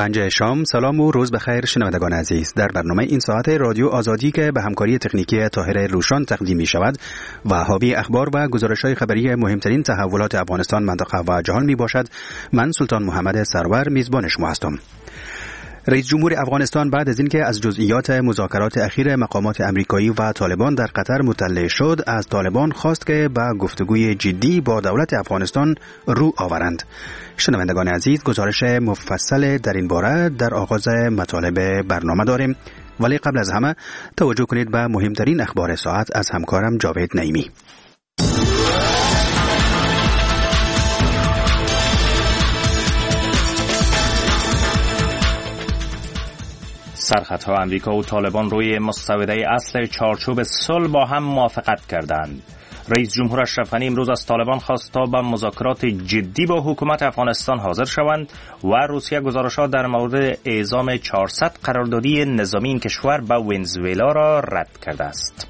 5 شام. سلام و روز بخیر شنوندگان عزیز. در برنامه این ساعت رادیو آزادی که به همکاری تکنیکی طاهر روشان تقدیم می شود و حاوی اخبار و گزارش‌های خبری مهمترین تحولات افغانستان، منطقه و جهان می باشد، من سلطان محمد سرور میزبان شما هستم. رئیس جمهور افغانستان بعد از اینکه از جزئیات مذاکرات اخیر مقامات امریکایی و طالبان در قطر مطلع شد، از طالبان خواست که به گفتگوی جدی با دولت افغانستان رو آورند. شنوندگان عزیز، گزارش مفصل در این باره در آغاز مطالب برنامه داریم، ولی قبل از همه توجه کنید به مهمترین اخبار ساعت از همکارم جاوید نعیمی. سرخطها امریکا و طالبان روی مسوده اصل چارچوب صلح با هم موافقت کردند. رئیس جمهور اشرف غنی امروز از طالبان خواست تا به مذاکرات جدی با حکومت افغانستان حاضر شوند و روسیه گزارشات در مورد اعزام 400 قراردادی نظامی این کشور به ونزوئلا را رد کرده است.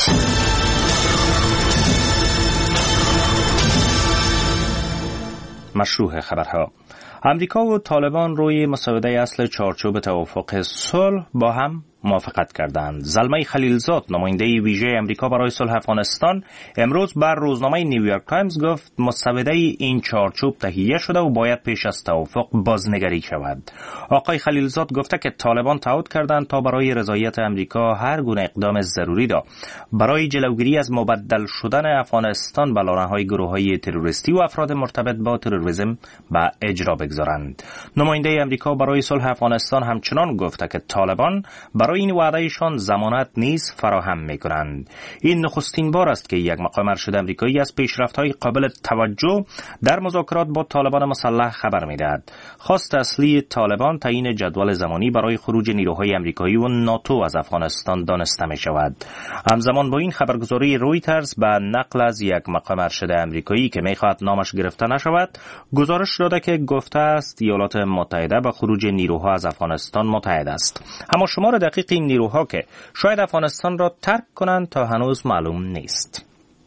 مشروع خبرها: امریکا و طالبان روی مسوده اصل چارچوب توافق صلح با هم موافقت کردند. زلمه خلیلزاد، نماینده ویژه امریکا برای صلح افغانستان، امروز بر روزنامه نیویورک تایمز گفت مسوده این چارچوب تهیه شده و باید پیش از توافق بازنگری شود. آقای خلیلزاد گفته که طالبان تعهد کردند تا برای رضایت امریکا هر گونه اقدام ضروری را برای جلوگیری از مبدل شدن افغانستان به لانه‌های گروه‌های تروریستی و افراد مرتبط با تروریسم به اجرا بگذارند. نماینده امریکا برای صلح افغانستان همچنان گفته که طالبان برای این وعدهشان ضمانت نیز فراهم می‌کنند. این نخستین بار است که یک مقام ارشد آمریکایی از پیشرفت‌های قابل توجه در مذاکرات با طالبان مسلح خبر می‌دهد. خواست اصلی طالبان تعیین جدول زمانی برای خروج نیروهای آمریکایی و ناتو از افغانستان دانسته می‌شود. همزمان با این خبرگزاری رویترز به نقل از یک مقام ارشد آمریکایی که می‌خواهد نامش گرفته نشود، گزارش داده که گفته است ایالات متحده به خروج نیروها از افغانستان متحد است، اما شمار دقیق این نیروها که شاید افغانستان را ترک کنند تا هنوز معلوم نیست.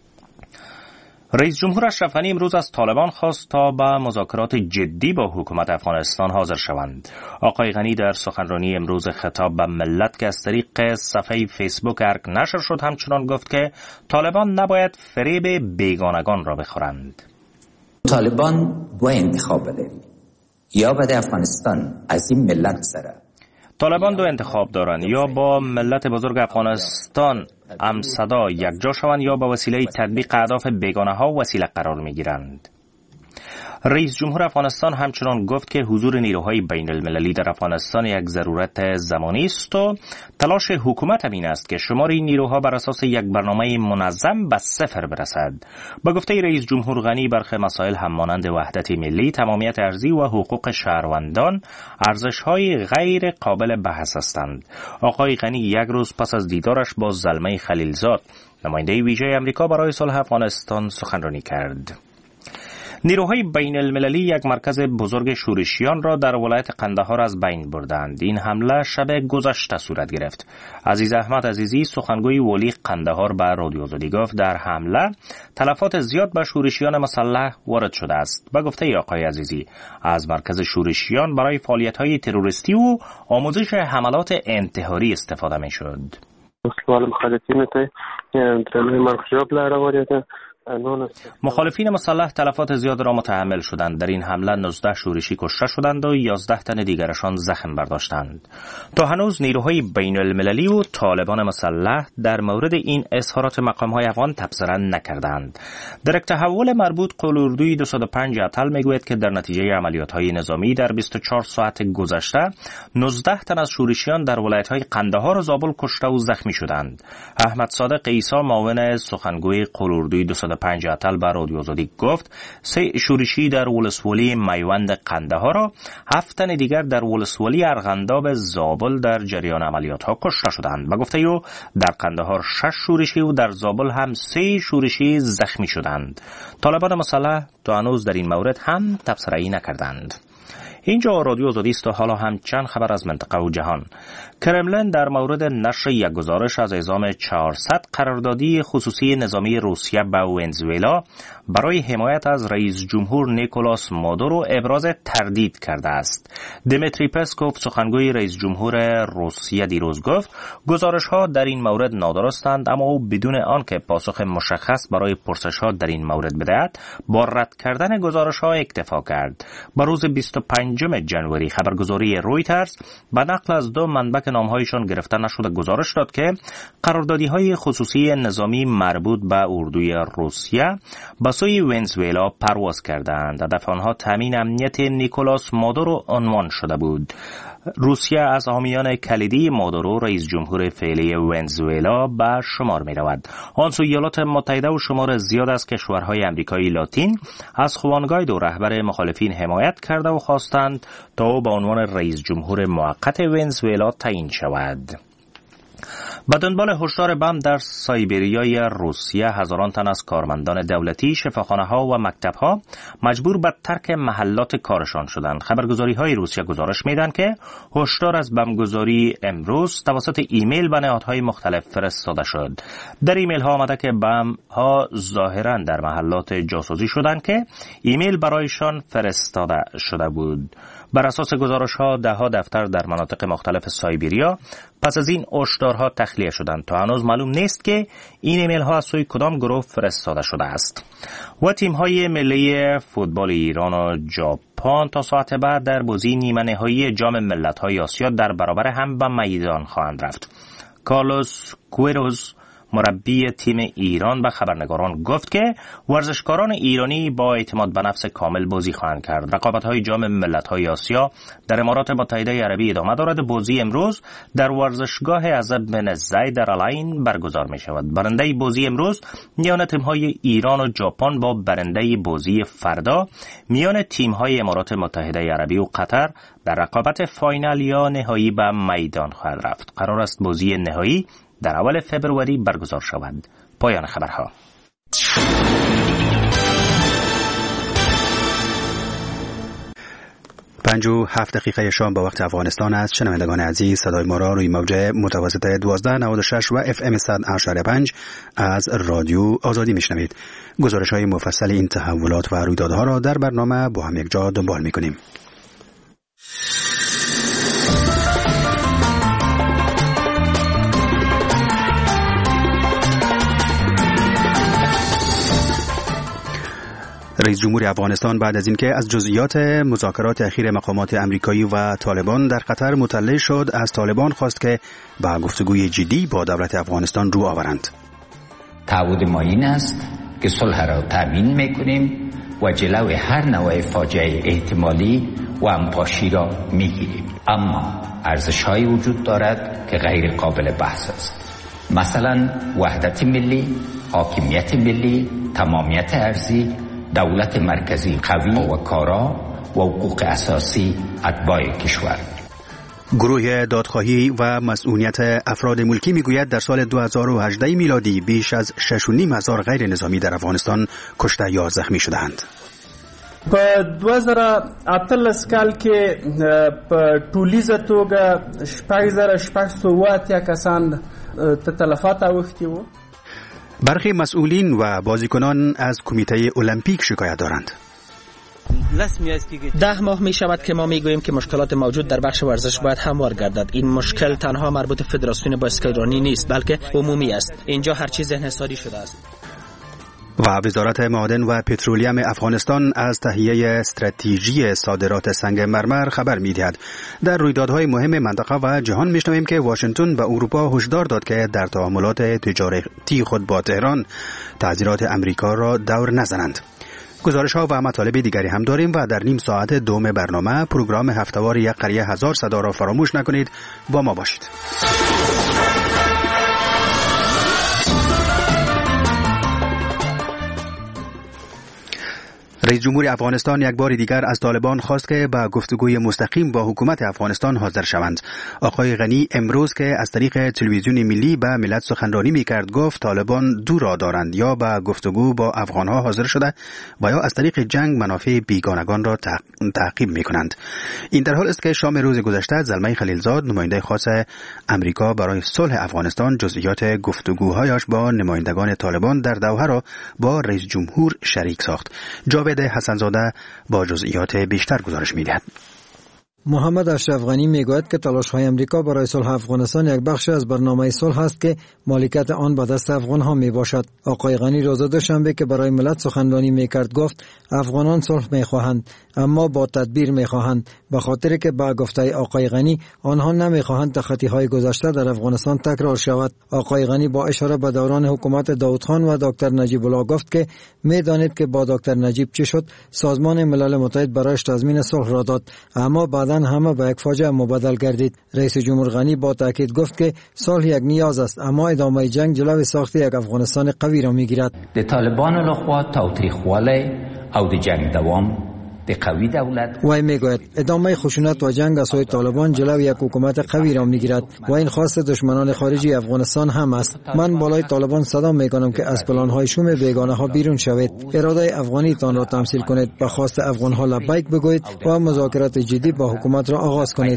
رئیس جمهور اشرف غنی امروز از طالبان خواست تا به مذاکرات جدی با حکومت افغانستان حاضر شوند. آقای غنی در سخنرانی امروز خطاب به ملت که از طریق صفحه فیسبوک ارگ نشر شد همچنان گفت که طالبان نباید فریب بیگانگان را بخورند. طالبان دو انتخاب داره، یا بده افغانستان از این ملت سره. طالبان دو انتخاب دارند، یا با ملت بزرگ افغانستان صدا یکجا شوند یا با وسیله تطبیق اهداف بیگانه ها وسیله قرار می گیرند. رئیس جمهور افغانستان همچنان گفت که حضور نیروهای بین المللی در افغانستان یک ضرورت زمانی است و تلاش حکومت همین است که شمار این نیروها بر اساس یک برنامه منظم به صفر برسد. با گفته رئیس جمهور غنی، برخی مسائل هم مانند وحدت ملی، تمامیت ارضی و حقوق شهروندان ارزش‌های غیر قابل بحث هستند. آقای غنی یک روز پس از دیدارش با زلمه خلیلزاد، نماینده ویژه آمریکا برای صلح افغانستان، سخنرانی کرد. نیروهای بین المللی یک مرکز بزرگ شورشیان را در ولایت قندهار از بین بردند. این حمله شب گذشته صورت گرفت. عزیز احمد عزیزی، سخنگوی ولی قندهار، به رادیو آزادی گفت در حمله تلفات زیاد به شورشیان مسلح وارد شده است. به گفته آقای عزیزی، از مرکز شورشیان برای فعالیت‌های تروریستی و آموزش حملات انتحاری استفاده می‌شد. مخالفین مسلح تلفات زیاد را متحمل شدند. در این حمله 19 شورشی کشته شدند و 11 تن دیگرشان زخم برداشتند. تا هنوز نیروهای بین المللی و طالبان مسلح در مورد این اظهارات مقام‌های افغان تبصره نکردند. در یک تحول مربوط، قلوردوی 205 اتل میگوید که در نتیجه عملیات‌های نظامی در 24 ساعت گذشته 19 تن از شورشیان در ولایت‌های قندهار و زابل کشته و زخمی شدند. احمد صادق عیسی، معاون سخنگوی قلوردوی 205 اتل، به رادیو آزادی گفت 3 شورشی در ولسوالی میوند قندهار و 7 تن دیگر در ولسوالی ارغنداب زابل در جریان عملیات‌ها کشته شدند. به گفته او در قندهار 6 شورشی و در زابل هم 3 شورشی زخمی شدند. طالبان مسلح تا هنوز در این مورد هم تبصره‌ای نکردند. اینجا رادیو آزادی است و حالا هم چند خبر از منطقه و جهان. کرملن در مورد نشر یک گزارش از اعزام 400 قراردادی خصوصی نظامی روسیه به ونزوئلا برای حمایت از رئیس جمهور نیکولاس مادورو ابراز تردید کرده است. دمیتری پسکوف سخنگوی رئیس جمهور روسیه دیروز گفت گزارش‌ها در این مورد نادرستند، اما او بدون آنکه پاسخ مشخص برای پرسش‌ها در این مورد بدهد با رد کردن گزارش‌ها اکتفا کرد. با روز 25 ژانویه خبرگزاری رویترز به نقل از دو منبع که نام‌هایشان گرفته نشده گزارش داد که قراردادی‌های خصوصی نظامی مربوط به اردوی روسیه به سوی ونزوئلا پرواز کردند. هدف آنها تامین امنیت نیکولاس مادورو عنوان شده بود. روسیه از حامیان کلیدی مادورو رئیس جمهور فعلی ونزوئلا به شمار می رود. آن سوی ایالات متحده و شمار زیاد از کشورهای آمریکایی لاتین از خوان گایدو رهبر مخالفین حمایت کرده و خواستند تا او به عنوان رئیس جمهور موقت ونزوئلا تعیین شود. به دنبال هشدار بم در سایبریای روسیه هزاران تن از کارمندان دولتی، شفاخانه‌ها و مکتب‌ها مجبور به ترک محلات کارشان شدند. خبرگزاری‌های روسیه گزارش می‌دهند که هشدار از بمبگذاری امروز توسط ایمیل به نهادهای مختلف فرستاده شد. در ایمیل‌ها آمده که بمب‌ها ظاهراً در محلات جاسوسی شدند که ایمیل برایشان فرستاده شده بود. بر اساس گزارش‌ها ده‌ها دفتر در مناطق مختلف سایبریا پس از این هشدارها تخلیه شدند. تا هنوز معلوم نیست که این ایمیل ها از سوی کدام گروه فرستاده شده است. و تیم های ملی فوتبال ایران و ژاپن تا ساعت بعد در بازی نیمه نهایی جام ملت‌های آسیا در برابر هم به میدان خواهند رفت. کارلوس کویروز مربی تیم ایران به خبرنگاران گفت که ورزشکاران ایرانی با اعتماد به نفس کامل بازی خواهند کرد. رقابت‌های جام ملت‌های آسیا در امارات متحده عربی ادامه دارد. بازی امروز در ورزشگاه عزب بن زید در العین برگزار می‌شود. برنده بازی امروز میان تیم‌های ایران و ژاپن با برنده بازی فردا میان تیم‌های امارات متحده عربی و قطر در رقابت فاینال یا نهایی به میدان خواهد رفت. قرار است بازی نهایی در اول فبروری برگزار شود. پایان خبرها. 57 دقیقه شام به وقت افغانستان است. شنوندگان عزیز، صدای ما را روی موج متوسط 1296 و FM 100.5 از رادیو آزادی میشنوید. گزارش‌های مفصل این تحولات و رویدادها را در برنامه با هم یک جا دنبال می‌کنیم. رئیس جمهور افغانستان بعد از اینکه از جزئیات مذاکرات اخیر مقامات امریکایی و طالبان در قطر مطلع شد، از طالبان خواست که با گفتگوی جدی با دولت افغانستان رو آورند. تعهد ما این است که صلح را تامین میکنیم و جلوی هر نوع فاجعه احتمالی و همپاشی را میگیریم، اما ارزش‌هایی وجود دارد که غیر قابل بحث است. مثلا وحدت ملی، حاکمیت ملی، تمامیت ارضی، دولت مرکزی قوی و کارا و حقوق اساسی اتباع کشور. گروه دادخواهی و مسئولیت افراد ملکی میگوید در سال 2018 میلادی بیش از 6,500 غیر نظامی در افغانستان کشته یا زخمی شدند. په 2018 کال کې په ټولیزه توګه 6,608 کسان تلفات اوښتي وو. برخی مسئولین و بازیکنان از کمیته المپیک شکایت دارند. 10 ماه می شود که ما می گوییم که مشکلات موجود در بخش ورزش باید هموار گردد. این مشکل تنها مربوط فدراسیون باسکتبال نیست، بلکه عمومی است. اینجا هر چیز انحصاری شده است. و وزارت معادن و پترولیم افغانستان از تهیه استراتژی صادرات سنگ مرمر خبر می‌دهد. در رویدادهای مهم منطقه و جهان می‌شنویم که واشنگتن به اروپا هشدار داد که در تعاملات تجارتی خود با تهران تعذیرات امریکا را دور نزنند. گزارش‌ها و مطالب دیگری هم داریم و در نیم ساعت دوم برنامه پروگرام هفته‌وار یک قریه هزار صدا را فراموش نکنید. با ما باشید. رئیس جمهور افغانستان یک بار دیگر از طالبان خواست که به گفتگوی مستقیم با حکومت افغانستان حاضر شوند. آقای غنی امروز که از طریق تلویزیون ملی به ملت سخنرانی می‌کرد گفت طالبان دو راه دارند، یا به گفتگو با افغان‌ها حاضر شده و یا از طریق جنگ منافع بیگانگان را تعقیب می‌کنند. این در حال است که شام روز گذشته زلمه خلیلزاد نماینده خاص امریکا برای صلح افغانستان جزئیات گفتگوهایش با نمایندگان طالبان در دوحه را با رئیس جمهور شریک ساخت. جاوید حسن‌زاده با جزئیات بیشتر گزارش می‌دهد. محمد اشرف غنی میگوید که تلاش‌های امریکا برای صلح افغانستان یک بخش از برنامه صلح است که مالکیت آن به دست افغان‌ها میباشد. آقای غنی روز دوشنبه که برای ملت سخنرانی میکرد گفت افغانان صلح میخواهند اما با تدبیر میخواهند، به خاطر که با گفته آقای غنی آنها نمیخواهند تخطی‌های گذشته در افغانستان تکرار شود. آقای غنی با اشاره به دوران حکومت داود خان و دکتر نجیب الله گفت که میدانید که با دکتر نجیب چی شد. سازمان ملل متحد برایش تضمین صلح را داد اما بعداً همه به یک فاجعه مبدل گردید. رئیس جمهور غنی با تاکید گفت که صلح یک نیاز است اما ادامه جنگ جلوی ساخت یک افغانستان قوی را میگیرد. د طالبان لخوا تاوتریخوالی او د جنگ دوام د قوی دولت وی میگوید ادامه خشونت و جنگ از سوی طالبان جلوی یک حکومت قوی را میگیرد و این خواست دشمنان خارجی افغانستان هم است. من بالای طالبان صدا میکنم که از پلان‌های شوم بیگانه ها بیرون شوید، اراده افغانی تان را تمثیل کنید، به خواست افغان ها لبیک بگویید و مذاکرات جدی با حکومت را آغاز کنید.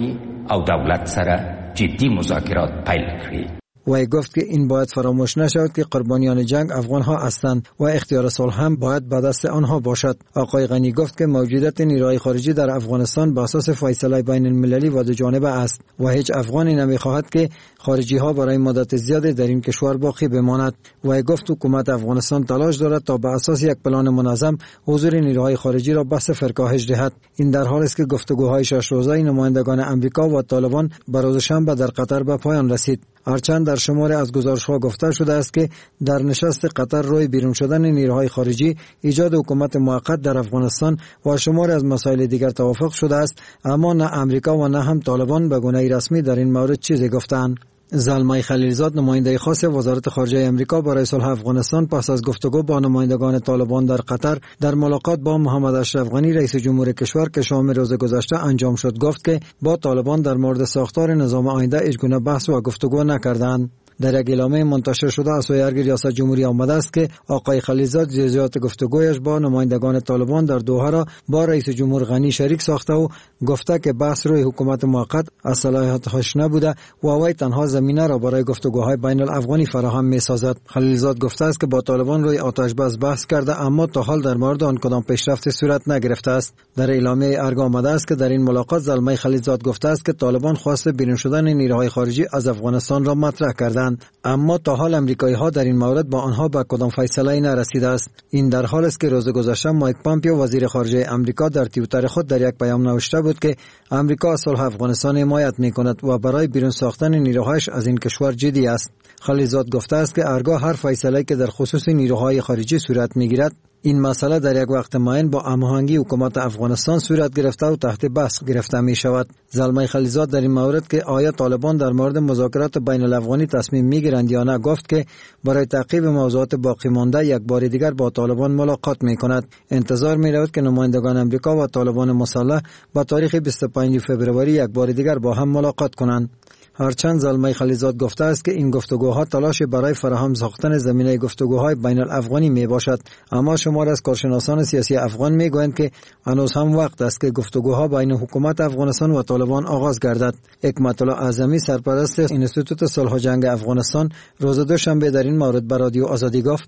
او دولت سره جدی مذاکرات پیل کړي. وی گفت که این باید فراموش نشود که قربانیان جنگ افغان ها هستند و اختیار صلح هم باید به دست آنها باشد. آقای غنی گفت که موجودیت نیروهای خارجی در افغانستان بر اساس فیصله بین المللی و دو جانبه است و هیچ افغانی نمیخواهد که خارجی ها برای مدت زیادی در این کشور باقی بماند. وی گفت حکومت افغانستان تلاش دارد تا بر اساس یک پلان منظم حضور نیروهای خارجی را به صفر کاهش دهد. این در حالی است که گفتگوهای 6 روزه نمایندگان امریکا و طالبان بر روز شنبه در قطر به پایان رسید. هرچند در شماری از گزارش‌ها گفته شده است که در نشست قطر روی بیرون شدن نیروهای خارجی، ایجاد حکومت موقت در افغانستان و شماری از مسائل دیگر توافق شده است، اما نه امریکا و نه هم طالبان به گونه رسمی در این مورد چیزی گفتند. زلمه خلیلزاد نماینده خاص وزارت خارجه امریکا برای صلح افغانستان پس از گفتگو با نمایندگان طالبان در قطر در ملاقات با محمد اشرف غنی رئیس جمهور کشور که شام روز گذشته انجام شد گفت که با طالبان در مورد ساختار نظام آینده هیچگونه بحث و گفتگو نکردند. در یک اعلامیه منتشر شده از سوی ریاست جمهوری آمده است که آقای خلیلزاد جزئیات گفتگویش با نمایندگان طالبان در دوحه را با رئیس جمهور غنی شریک ساخته و گفته که بحث روی حکومت موقت از صلاحیتش نبوده و وی تنها زمینه را برای گفتگوهای بین الافغانی فراهم می‌سازد. خلیلزاد گفته است که با طالبان روی آتش بس بحث کرده اما تا حال در مورد آن کدام پیشرفت صورت نگرفته است. در اعلامیه ارگ آمده است که در این ملاقات زلمه خلیلزاد گفته است که طالبان خواست بیرون شدن نیروهای خارجی از افغانستان را مطرح کردند اما تا حال امریکایی ها در این مورد با آنها به کدام فیصله نرسیده است. این در حال است که روز گذشته مایک پامپیو وزیر خارجه امریکا در توییتر خود در یک پیام نوشته بود که امریکا از صلح افغانستان حمایت می‌کند و برای بیرون ساختن نیروهایش از این کشور جدی است. خلیلزاد گفته است که ارگاه هر فیصله که در خصوص نیروهای خارجی صورت می‌گیرد این مسئله در یک وقت معین با هماهنگی حکومت افغانستان صورت گرفته و تحت بحث گرفته می شود. زلمه خلیلزاد در این مورد که آیا طالبان در مورد مذاکرات بین الافغانی تصمیم می گیرند یا نه گفت که برای تعقیب موضوعات باقی مانده یک بار دیگر با طالبان ملاقات می کند. انتظار می رود که نمایندگان امریکا و طالبان مسلح با تاریخ 25 فوریه یک بار دیگر با هم ملاقات کنند. هرچند زلمه خلیلزاد گفته است که این گفتگوها تلاش برای فراهم ساختن زمینه گفتگوهای بین الافغانی می باشد، اما شمار از کارشناسان سیاسی افغان می گویند که هنوز هم وقت است که گفتگوها بین حکومت افغانستان و طالبان آغاز گردد. حکمت الله اعظمی سرپرست انستیتوت صلح و جنگ افغانستان روز دوشنبه در این مورد به رادیو آزادی گفت: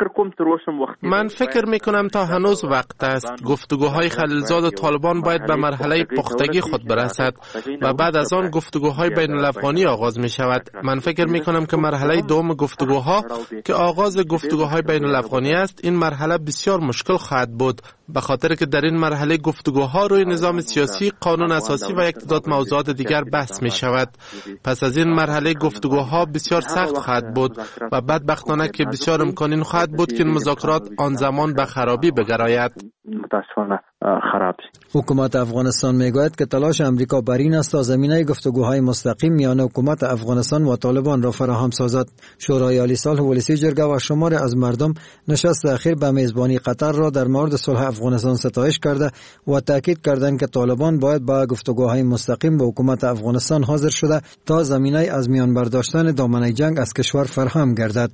من فکر می کنم تا هنوز وقت است. گفتگوهای خلیلزاد و طالبان باید به مرحله پختگی خود برسد و بعد از آن گفتگوهای بین الافغانی آغاز می شود. من فکر می کنم که مرحله دوم گفتگوها که آغاز گفتگوهای بین الافغانی است، این مرحله بسیار مشکل خواهد بود، به خاطر که در این مرحله گفتگوها روی نظام سیاسی، قانون اساسی و یک تعداد موضوعات دیگر بحث می شود. پس از این مرحله گفتگوها بسیار سخت خواهد بود و بدبختانه که بسیار امکان خواهد بود که مذاکرات آن زمان به خرابی بگراید. متاسفانه خراب. حکومت افغانستان میگوید که تلاش امریکا بر این است تا زمینه گفتگوهای مستقیم میان حکومت افغانستان و طالبان را فراهم سازد. شورای عالی صلح ولسی جرگه و شمار از مردم نشست اخیر به میزبانی قطر را در مورد صلح افغانستان ستایش کرده و تاکید کردند که طالبان باید با گفتگوهای مستقیم با حکومت افغانستان حاضر شده تا زمینه از میان برداشتن دامنه جنگ از کشور فراهم گردد.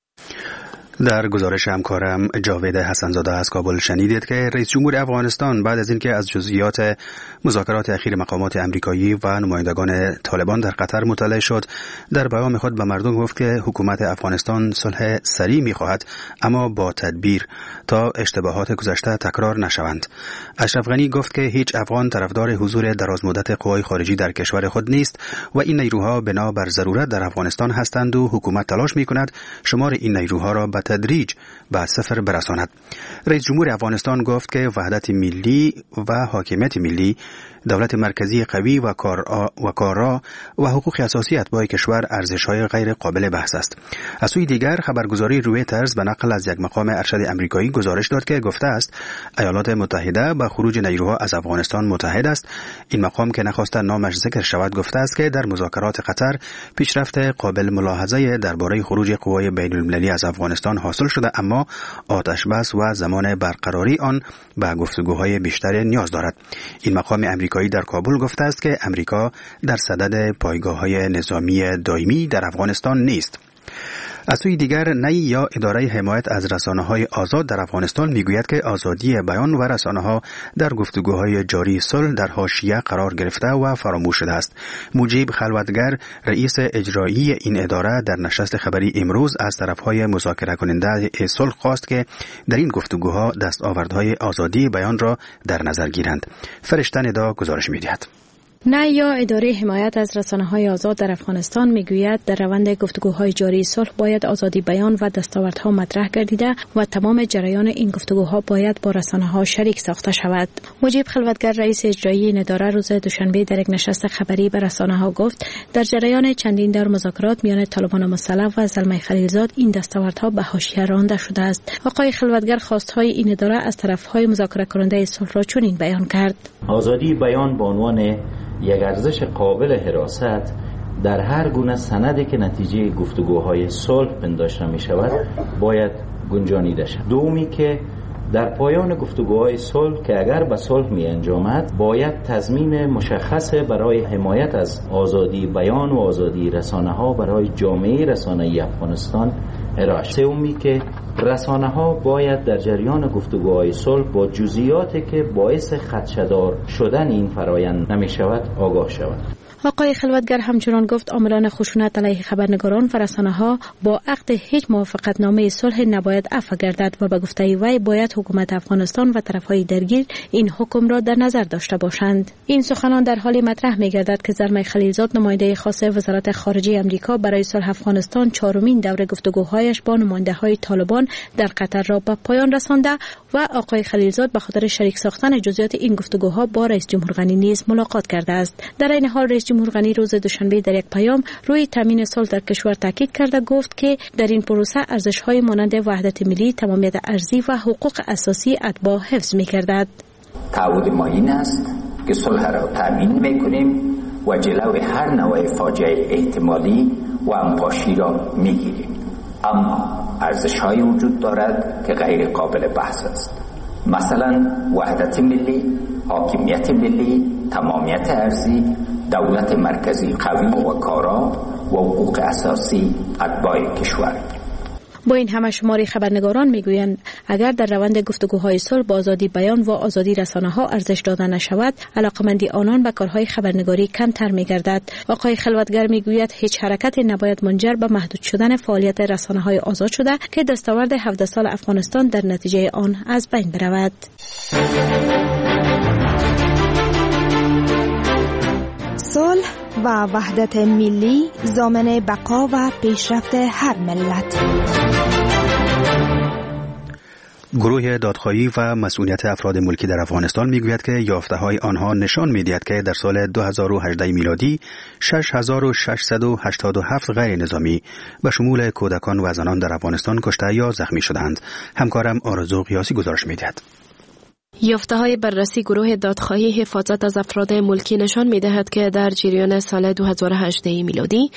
در گزارش همکارم جاوید حسنزاده از کابل شنیدید که رئیس جمهور افغانستان بعد از اینکه از جزئیات مذاکرات اخیر مقامات امریکایی و نمایندگان طالبان در قطر مطلع شد، در بیان خود به مردم گفت که حکومت افغانستان صلح سریع می‌خواهد، اما با تدبیر تا اشتباهات گذشته تکرار نشوند. اشرف غنی گفت که هیچ افغان طرفدار حضور درازمدت قوای خارجی در کشور خود نیست و این نیروها بنا بر ضرورت در افغانستان هستند و حکومت تلاش می‌کند شمار این نیروها را به تدریج به صفر برساند. رئیس جمهور افغانستان گفت که وحدت ملی و حاکمیت ملی، دولت مرکزی قوی و کارا و حقوق اساسی اتباع کشور ارزش‌های غیر قابل بحث است. از سوی دیگر خبرگزاری رویترز به نقل از یک مقام ارشد امریکایی گزارش داد که گفته است ایالات متحده با خروج نیروها از افغانستان متحد است. این مقام که نخواست نامش ذکر شود گفته است که در مذاکرات قطر پیشرفت قابل ملاحظه درباره خروج قوای بین‌المللی از افغانستان حاصل شده، اما آتش بس و زمان برقراری آن به گفتگوهای بیشتر نیاز دارد. این مقام امریکایی در کابل گفته است که امریکا در صدد پایگاه‌های نظامی دائمی در افغانستان نیست. از سوی دیگر نی یا اداره حمایت از رسانه‌های آزاد در افغانستان میگوید که آزادی بیان و رسانه‌ها در گفتگوهای جاری صلح در حاشیه قرار گرفته و فراموش شده است. مجیب خلوتگر رئیس اجرایی این اداره در نشست خبری امروز از طرف‌های مذاکره کننده صلح خواست که در این گفتگوها دستاوردهای آزادی بیان را در نظر گیرند. فرشته ندا گزارش می‌دهد. نه یا اداره حمایت از رسانه‌های آزاد در افغانستان میگوید در روند گفتگوهای جاری صلح باید آزادی بیان و دستاوردها مطرح گردیده و تمام جریان این گفتگوها باید با رسانه‌ها شریک ساخته شود. مجیب خلوتگر رئیس اجرایی این اداره روز دوشنبه در یک نشست خبری به رسانه‌ها گفت در جریان چندین دور مذاکرات میان طالبان مسلح و زلمه خلیلزاد این دستاوردها به حاشیه رانده شده است. آقای خلوتگر خواستهای این اداره از طرف‌های مذاکره کننده صلح را چنین بیان کرد: آزادی بیان به عنوان یک ارزش قابل حراست در هر گونه سندی که نتیجه گفتگوهای صلح پنداشته می شود باید گنجانیده شود. دومی که در پایان گفتگوهای صلح که اگر به صلح می انجامد باید تضمین مشخص برای حمایت از آزادی بیان و آزادی رسانه ها برای جامعه رسانه‌ای افغانستان ارائه شود. سومی که رسانه ها باید در جریان گفتگوهای صلح با جزئیاتی که باعث خدشه‌دار شدن این فرایند نمی شود آگاه شود. آقای خلوتگر همچنان گفت عاملان خشونت علیه خبرنگاران و رسانه‌ها با عقد هیچ موافقتنامه صلح نباید عفو گردد و به گفته وی باید حکومت افغانستان و طرف‌های درگیر این حکم را در نظر داشته باشند. این سخنان در حالی مطرح می‌گردد که زلمه خلیلزاد نماینده خاص وزارت خارجه آمریکا برای صلح افغانستان چهارمین دوره گفتگوهایش با نماینده‌های طالبان در قطر را به پایان رسانده و آقای خلیلزاد به خاطر شریک ساختن جزئیات این گفتگوها با رئیس جمهور غنی نیز ملاقات کرده است. در این حال رئیس جمهور غنی روز دوشنبه در یک پیام روی تامین صلح در کشور تاکید کرده گفت که در این پروسه ارزش‌های مانند وحدت ملی، تمامیت ارضی و حقوق اساسی اتباع حفظ می‌گردد. تعهد ما این است که صلح را تامین می‌کنیم و جلوی هر نوع فاجعه احتمالی و انپاشی را می‌گیریم. اما ارزش‌هایی وجود دارد که غیر قابل بحث است. مثلا وحدت ملی، حاکمیت ملی، تمامیت ارضی، دولت مرکزی قوی و کارا و حقوق اساسی اتباع کشور. با این همه شماری خبرنگاران میگویند اگر در روند گفتگوهای صلح با آزادی بیان و آزادی رسانه‌ها ارزش داده نشود، علاقمندی آنان به کارهای خبرنگاری کمتر میگردد. آقای خلوتگر میگوید هیچ حرکتی نباید منجر به محدود شدن فعالیت رسانه‌های آزاد شده که دستاورد 17 سال افغانستان در نتیجه آن از بین برود. صلح و وحدت ملی ضامن بقا و پیشرفت هر ملت. گروه دادخواهی و مسئولیت افراد ملکی در افغانستان میگوید که یافته‌های آنها نشان می‌دهد که در سال 2018 میلادی 6687 غیر نظامی به شمول کودکان و زنان در افغانستان کشته یا زخمی شدند. همکارم آرزو قیاسی گزارش می‌دهد. یافته‌های بررسی گروه دادخواهی حفاظت از افراد ملکی نشان می‌دهد که در جریان سال 2018 میلادی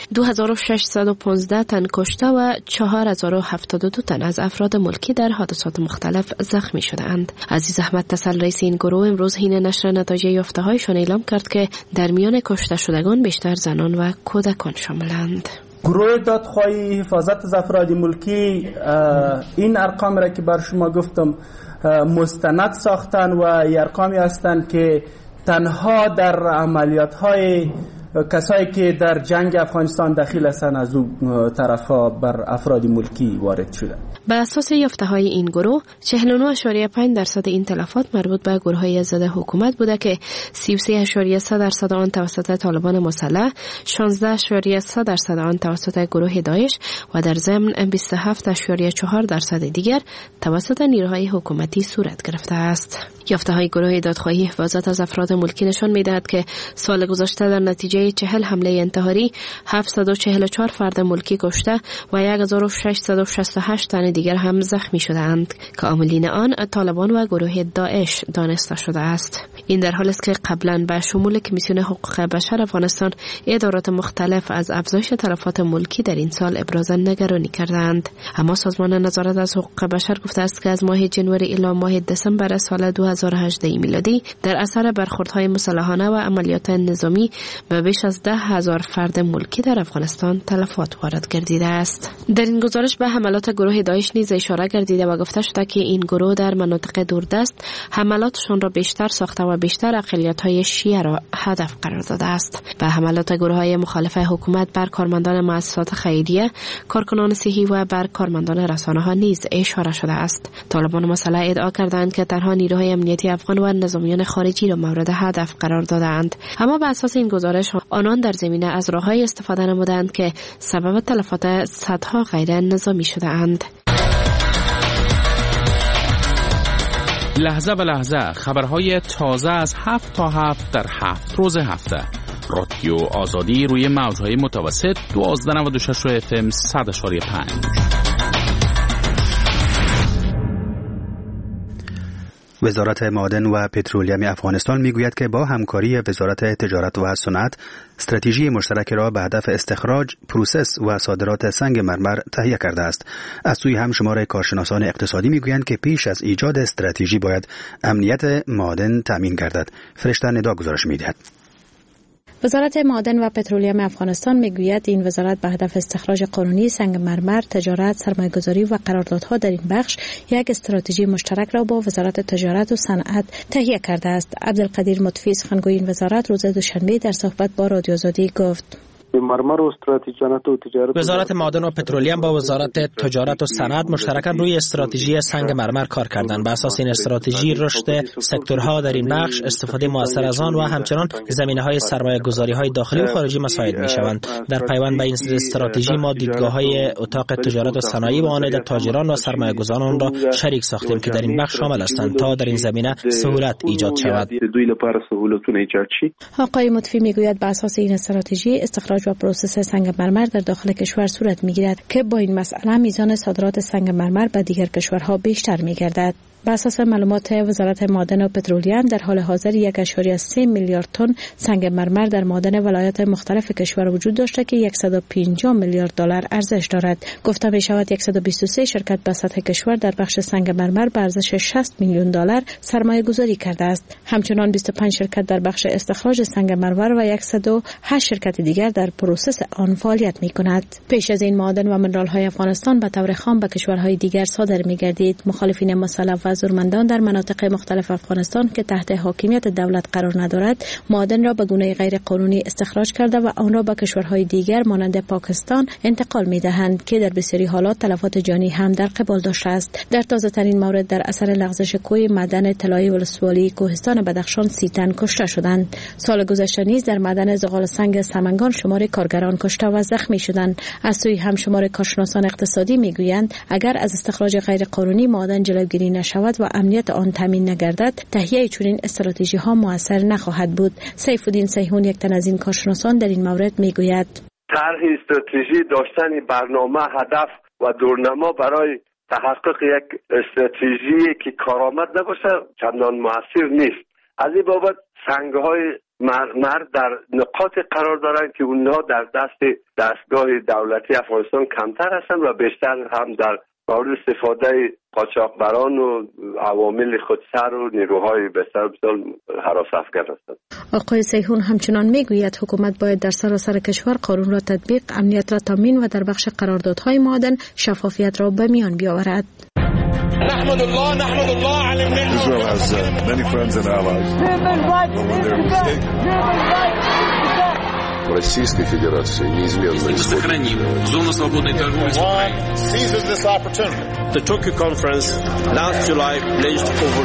2615 تن کشته و 4072 تن از افراد ملکی در حادثات مختلف زخمی شدند. عزیز احمد تسل رئیس این گروه امروز حین نشر نتایج یافته‌هایشان اعلام کرد که در میان کشته شدگان بیشتر زنان و کودکان شاملند. گروه دادخواهی حفاظت از افراد ملکی این ارقام را که بر شما گفتم مستند ساختن و ارقامی هستند که تنها در عملیات‌های کسایی که در جنگ افغانستان داخل هستند از اون طرفا بر افراد ملکی وارد شده. به اساس یافته‌های این گروه 49.5% این تلفات مربوط به گروه‌های ضد حکومت بوده که 33.3% آن توسط طالبان مسلح، 16.3% آن توسط گروه داعش و در ضمن 27.4% دیگر توسط نیروهای حکومتی صورت گرفته است. یافته‌های گروه دادخواهی حفاظت از افراد ملکی نشان می‌دهد که سال گذشته در نتیجه 40 حمله انتحاری 744 فرد ملکی کشته و 1668 تن دیگر هم زخمی شدند که عاملین آن طالبان و گروه داعش دانسته شده است. این در حالی است که قبلا به شمول کمیسیون حقوق بشر افغانستان ادارات مختلف از افزایش تلفات ملکی در این سال ابراز نگرانی کردند، اما سازمان نظارت از حقوق بشر گفته است که از ماه جنوری الی ماه دسامبر سال 2018 میلادی در اثر برخوردهای مسلحانه و عملیات نظامی به بیش از 10,000 فرد ملکی در افغانستان تلفات وارد گردیده است. در این گزارش به حملات گروه داعش نیز اشاره گردیده و گفته شده که این گروه در مناطق دوردست حملاتشان را بیشتر ساخته و بیشتر اقلیت‌های شیعه را هدف قرار داده است. به حملات گروه‌های مخالف حکومت بر کارمندان مؤسسات خیریه، کارکنان صحی و بر کارمندان رسانه‌ها نیز اشاره شده است. طالبان مسلح ادعا کردند که تنها نیروهای امنیتی افغان و نظامیان خارجی را مورد هدف قرار دادند، اما به اساس این گزارش آنان در زمینه از راه‌های استفاده نمودند که سبب تلفات صدها غیر نظامی شده‌اند. لحظه به لحظه خبرهای تازه از 7 تا 7 در 7 روز هفته. رادیو آزادی روی موج‌های متوسط 1296 FM 100.5. وزارت معادن و پترولیم افغانستان میگوید که با همکاری وزارت تجارت و صنعت استراتژی مشترک را به هدف استخراج، پروسس و صادرات سنگ مرمر تهیه کرده است. از سوی هم شمار کارشناسان اقتصادی میگویند که پیش از ایجاد استراتژی باید امنیت معادن تامین گردد. فرشته ندا گزارش میدهد. وزارت معادن و پترولیم افغانستان میگوید این وزارت به هدف استخراج قانونی سنگ مرمر، تجارت، سرمایه‌گذاری و قراردادها در این بخش یک استراتژی مشترک را با وزارت تجارت و صنعت تهیه کرده است. عبدالقدیر مطفی سخنگوی این وزارت روز دوشنبه در صحبت با رادیو آزادی گفت: وزارت معادن و پترولیم با وزارت تجارت و صنعت مشترکاً روی استراتژی سنگ مرمر کار کردند. بر اساس این استراتژی رشد سکتورها در این بخش، استفاده مؤثر از آن و همچنان زمینه‌های سرمایه‌گذاری‌های داخلی و خارجی مساعد می‌شوند. در پیوند به این استراتژی ما دیدگاه‌های اتاق تجارت و صنایع با آن تاجران و سرمایه‌گذاران را شریک ساختیم که در این بخش شامل هستند تا در این زمینه سهولت ایجاد شود. آقای مطفی میگوید بر اساس این استراتژی استخراج و پروسس سنگ مرمر در داخل کشور صورت میگیرد که با این مسئله میزان صادرات سنگ مرمر به دیگر کشورها بیشتر میگردد. بر اساس معلومات وزارت معادن و پترولیم در حال حاضر 1.3 میلیارد تن سنگ مرمر در معادن ولایات مختلف کشور وجود داشته که 150 میلیارد دلار ارزش دارد. گفته می شود 123 شرکت به سطح کشور در بخش سنگ مرمر به ارزش 60 میلیون دلار سرمایه گذاری کرده است. همچنان 25 شرکت در بخش استخراج سنگ مرمر و 108 شرکت دیگر در پروسس آن فعالیت می کند. پیش از این معادن و منرال های افغانستان به طور خام به کشورهای دیگر صادر می گردید. مخالفین مسلح و زورمندان در مناطق مختلف افغانستان که تحت حاکمیت دولت قرار ندارد، معادن را به گونه غیر قانونی استخراج کرده و آن را به کشورهای دیگر مانند پاکستان انتقال می‌دهند که در بسیاری حالات تلفات جانی هم در قبال داشته است. در تازه‌ترین مورد در اثر لغزش کوه معدن طلایی ولسوالی کوهستان بدخشان 30 تن کشته شدند. سال گذشته نیز در معدن زغال سنگ سمنگان شمار شمار کارگران کشته و زخمی شدند. از سوی همشمار کارشناسان اقتصادی میگویند اگر از استخراج غیر قانونی معدن جلوگیری نشود و امنیت آن تامین نگردد، تهیه چنین استراتژی ها موثر نخواهد بود. سیف الدین صیحون، یک تن از این کارشناسان، در این مورد میگوید طرح استراتژی داشتن برنامه، هدف و دورنما برای تحقق یک استراتژی که کارآمد نباشه چندان موثر نیست. از این بابت سنگ‌های مرمر در نقاط قرار دارند که اونها در دستگاه دولتی افغانستان کمتر هستند و بیشتر هم در مورد استفاده قاچاقبران و عوامل خودسر و نیروهای بسیار هراس افکن هستند. آقای صیحون همچنان میگوید حکومت باید در سراسر کشور قانون را تطبیق، امنیت را تامین و در بخش قراردادهای معدن شفافیت را به میان بیاورد. نحمد الله على النعمة. Israel has many friends and allies. Российской Федерации неизменно сохраним зону свободной торговли с Украиной. Seizes this opportunity. The Tokyo conference last July pledged over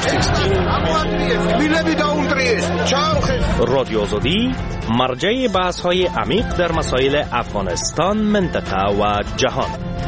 16. رادیو آزادی مرجع بحث‌های عمیق در مسائل افغانستان، منطقه و جهان.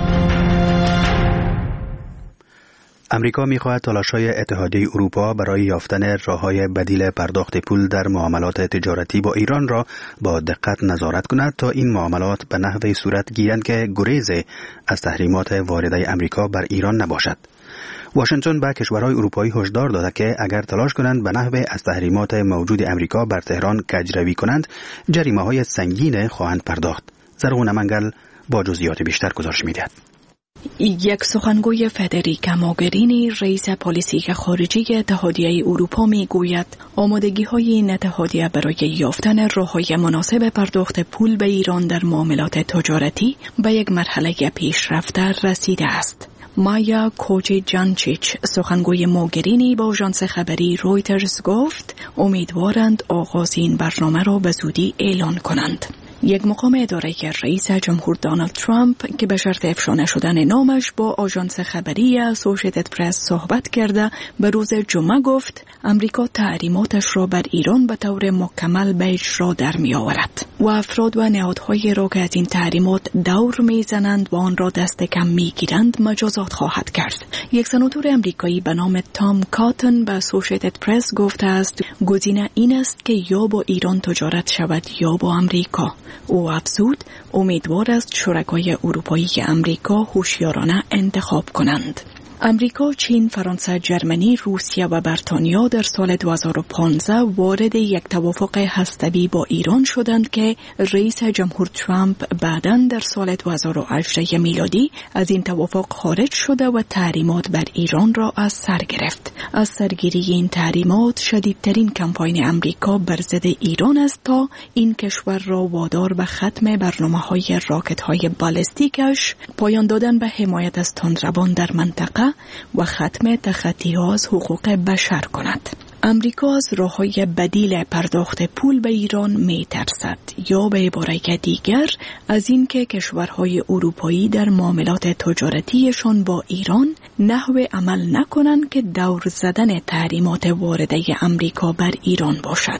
امریکا می‌خواهد تلاش‌های اتحادیه اروپا برای یافتن راه‌های بدیل پرداخت پول در معاملات تجارتی با ایران را با دقت نظارت کند تا این معاملات به نحوی صورت گیرند که گریز از تحریمات وارده امریکا بر ایران نباشد. واشنگتن به کشورهای اروپایی هشدار داده که اگر تلاش کنند به نحوی از تحریمات موجود امریکا بر تهران کجروی کنند، جریمه‌های سنگین خواهند پرداخت. زرغون منگل با جزئیات بیشتر گزارش می‌دهد. یک سخنگوی فدریکا موگرینی، رئیس پلیسی خارجی اتحادیه اروپا، میگوید آمادگی‌های این اتحادیه برای یافتن راه‌های مناسب پرداخت پول به ایران در معاملات تجارتی به یک مرحله پیشرفته رسیده است. مایا کوچی جانچیچ، سخنگوی موگرینی، با آژانس خبری رویترز گفت امیدوارند آغاز این برنامه را به زودی اعلان کنند. یک مقام اداره رئیس جمهور دونالد ترامپ که به شرط افشا نشدن نامش با آژانس خبری اسوسییتد پرس صحبت کرده، به روز جمعه گفت امریکا تحریماتش را بر ایران به طور مکمل به اجرا در می آورد و افراد و نهادهایی را که از این تحریمات دور می زنند و آن را دست کم می گیرند مجازات خواهد کرد. یک سناتور امریکایی به نام تام کاتن به اسوسییتد پرس گفته است گزینه این است که یا با ایران تجارت شود یا با امریکا. او افزود امیدوار است شرکای اروپایی امریکا هوشیارانه انتخاب کنند. امریکا، چین، فرانسه، جرمنی، روسیه و بریتانیا در سال 2015 وارد یک توافق هسته‌ای با ایران شدند که رئیس جمهور ترامپ بعداً در سال 2018 میلادی از این توافق خارج شده و تحریمات بر ایران را از سر گرفت. از سرگیری این تحریمات شدیدترین کمپاین امریکا بر ضد ایران است تا این کشور را وادار به ختم برنامه‌های راکت‌های بالستیکش، پایان دادن به حمایت از تندروان در منطقه و ختم تخطی‌ها از حقوق بشر کند. امریکا از راه‌های بدیل پرداخت پول به ایران می‌ترسد، یا به عبارت دیگر از اینکه کشورهای اروپایی در معاملات تجارتیشان با ایران نحو عمل نکنند که دور زدن تحریمات وارده امریکا بر ایران باشد.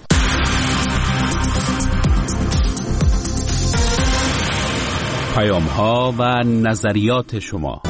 پیام‌ها و نظریات شما.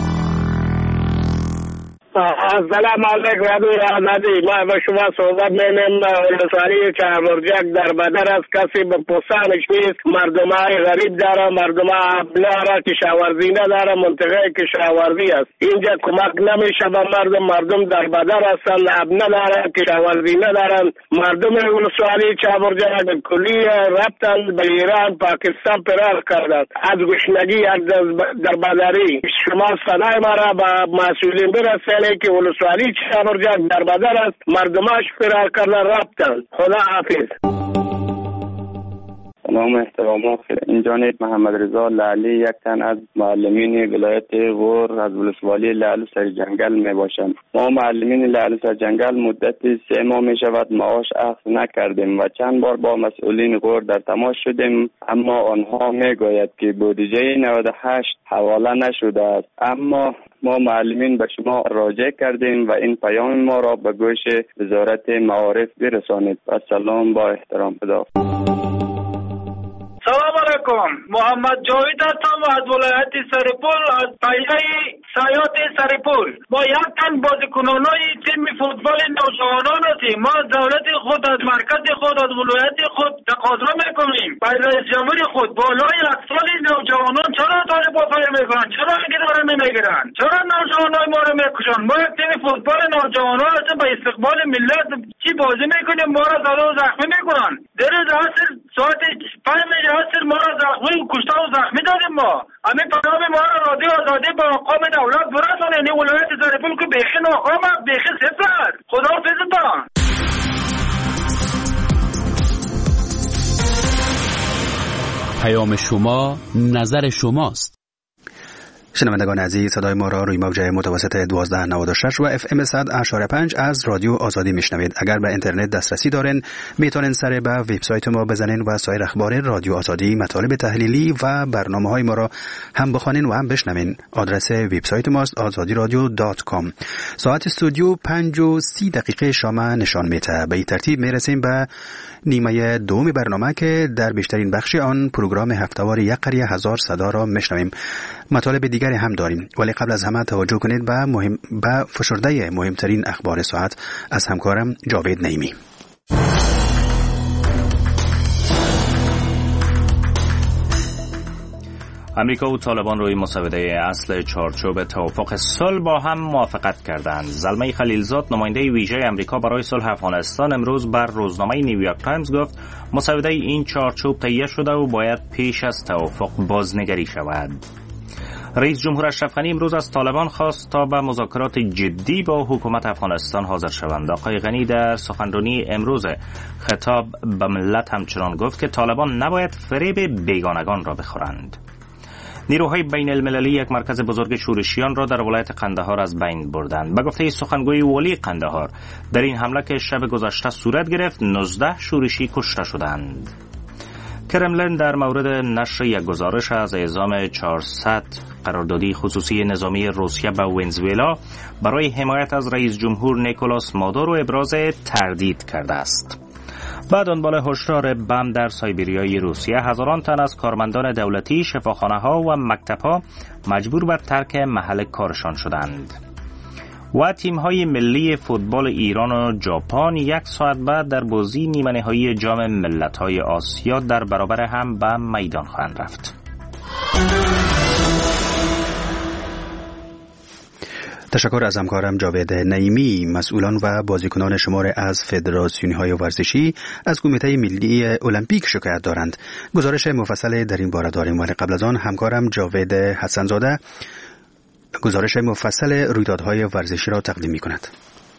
سلام علیکم رادیو آزادی. ما با شما صحبت می‌کنیم. ولسوالی چهارمرجک در بدر از کسی به پوسانش نیست. مردمای غریب داره، مردمای ابلاره، کشاورزی نداره، منطقه کشاورزی است. اینجا کمک نمیشه به مردم در بدر هستن، اب نداره، کشاورزی ندارن. مردم ولسوالی چهارمرجک کلی رفتن به ایران، پاکستان فرار کردن از گشنگی در بدری. شما صدای ما را به مسئولین برسانید که ولسوالی چهارمرجک در بدر است، مردماش فرار کردن رفتن. خدا حافظ. سلام احترامات. این جانب محمد رضا لعلی، یک تن از معلمین ولایت غور از ولسوالی لعل سرجنگل می باشم. ما معلمین لعل سرجنگل مدت 3 ماه می شود معاش اخذ نکردیم و چند بار با مسئولین غور در تماس شدیم، اما آنها می گوید که بودجه 98 حواله نشده است. اما ما معلمین به شما راجع کردیم و این پیام ما را به گوش وزارت معارف برسانید. السلام، با احترام. خدا. سلام علیکم. محمد جاوید هستم از ولایت سرپول، از پایه سیاحت سرپول. ما یک تن بازیکنانای تیم فوتبال نوجوانان هستیم. ما از دولت خود، از مرکز خود، از ولایت خود تقاضا میکنیم برای رئیس جمهور خود بالای اطفال نوجوانان چرا طالب آفرین میکنن؟ چرا گداره نمیگیرن؟ چرا نوجوانای ما رو میکشن؟ ما یک تیم فوتبال نوجوانان هستیم، به استقبال ملت چی بازی میکنیم؟ ما را زده و زخمی میکنن. در عصر ساعت 5 عصر ما را زخمی کشته و زخمی دادیم. ما همین پیام ما را رادیو آزادی با مقام دولت برسانه. این ولایت سرپول که بیخی ناکام است، بیخی صفر. خداحافظتان. پیام شما، نظر شماست. شنوندگان عزیز، صدای ما را روی موج متوسط 1296 و اف ام 100.5 از رادیو آزادی میشنوید. اگر به اینترنت دسترسی دارین میتونین سر به وبسایت ما بزنین و سایر اخبار رادیو آزادی، مطالب تحلیلی و برنامه‌های ما را هم بخوانین و هم بشنوین. آدرس وبسایت ماست azadiradio.com. ساعت استودیو 5:30 شام نشان میده. به این ترتیب میرسیم به نیمه دوم برنامه که در بیشترین بخش آن پروگرام هفته‌وار یک قریه هزار صدا را میشنویم. مطالب دیگری هم داریم، ولی قبل از همه توجه کنید به فشرده مهمترین اخبار ساعت از همکارم جاوید نعیمی. امریکا و طالبان روی مسوده اصل چارچوب توافق صلح با هم موافقت کردند. زلمه خلیلزاد، نماینده ویژه امریکا برای صلح افغانستان، امروز بر روزنامه نیویورک تایمز گفت مسوده این چارچوب تهیه شده و باید پیش از توافق بازنگری شود. رئیس جمهور اشرف غنی امروز از طالبان خواست تا به مذاکرات جدی با حکومت افغانستان حاضر شوند. آقای غنی در سخنرانی امروز خطاب به ملت همچنان گفت که طالبان نباید فریب بیگانگان را بخورند. نیروهای بین المللی یک مرکز بزرگ شورشیان را در ولایت قندهار از بین بردند. به گفته سخنگوی ولی قندهار، در این حمله که شب گذشته صورت گرفت 19 شورشی کشته شدند. کرملین در مورد نشر یک گزارش از اعزام 400 قراردادی خصوصی نظامی روسیه به ونزوئلا برای حمایت از رئیس جمهور نیکولاس مادورو ابراز تردید کرده است. بعد دنبال هشدار بم در سایبریای روسیه، هزاران تن از کارمندان دولتی، شفاخانه‌ها و مکتب‌ها مجبور به ترک محل کارشان شدند. و تیم‌های ملی فوتبال ایران و ژاپن 1 ساعت بعد در بازی نیمه نهایی جام ملت‌های آسیا در برابر هم به میدان خواهند رفت. تشکر از همکارم جاوید نعیمی. مسئولان و بازیکنان شمار از فدراسیون‌های ورزشی از کمیته ملی المپیک شکایت دارند. گزارش مفصل در این باره داریم، ولی قبل از آن همکارم جاوید حسن‌زاده گزارش مفصل رویدادهای ورزشی را تقدیم می‌کند.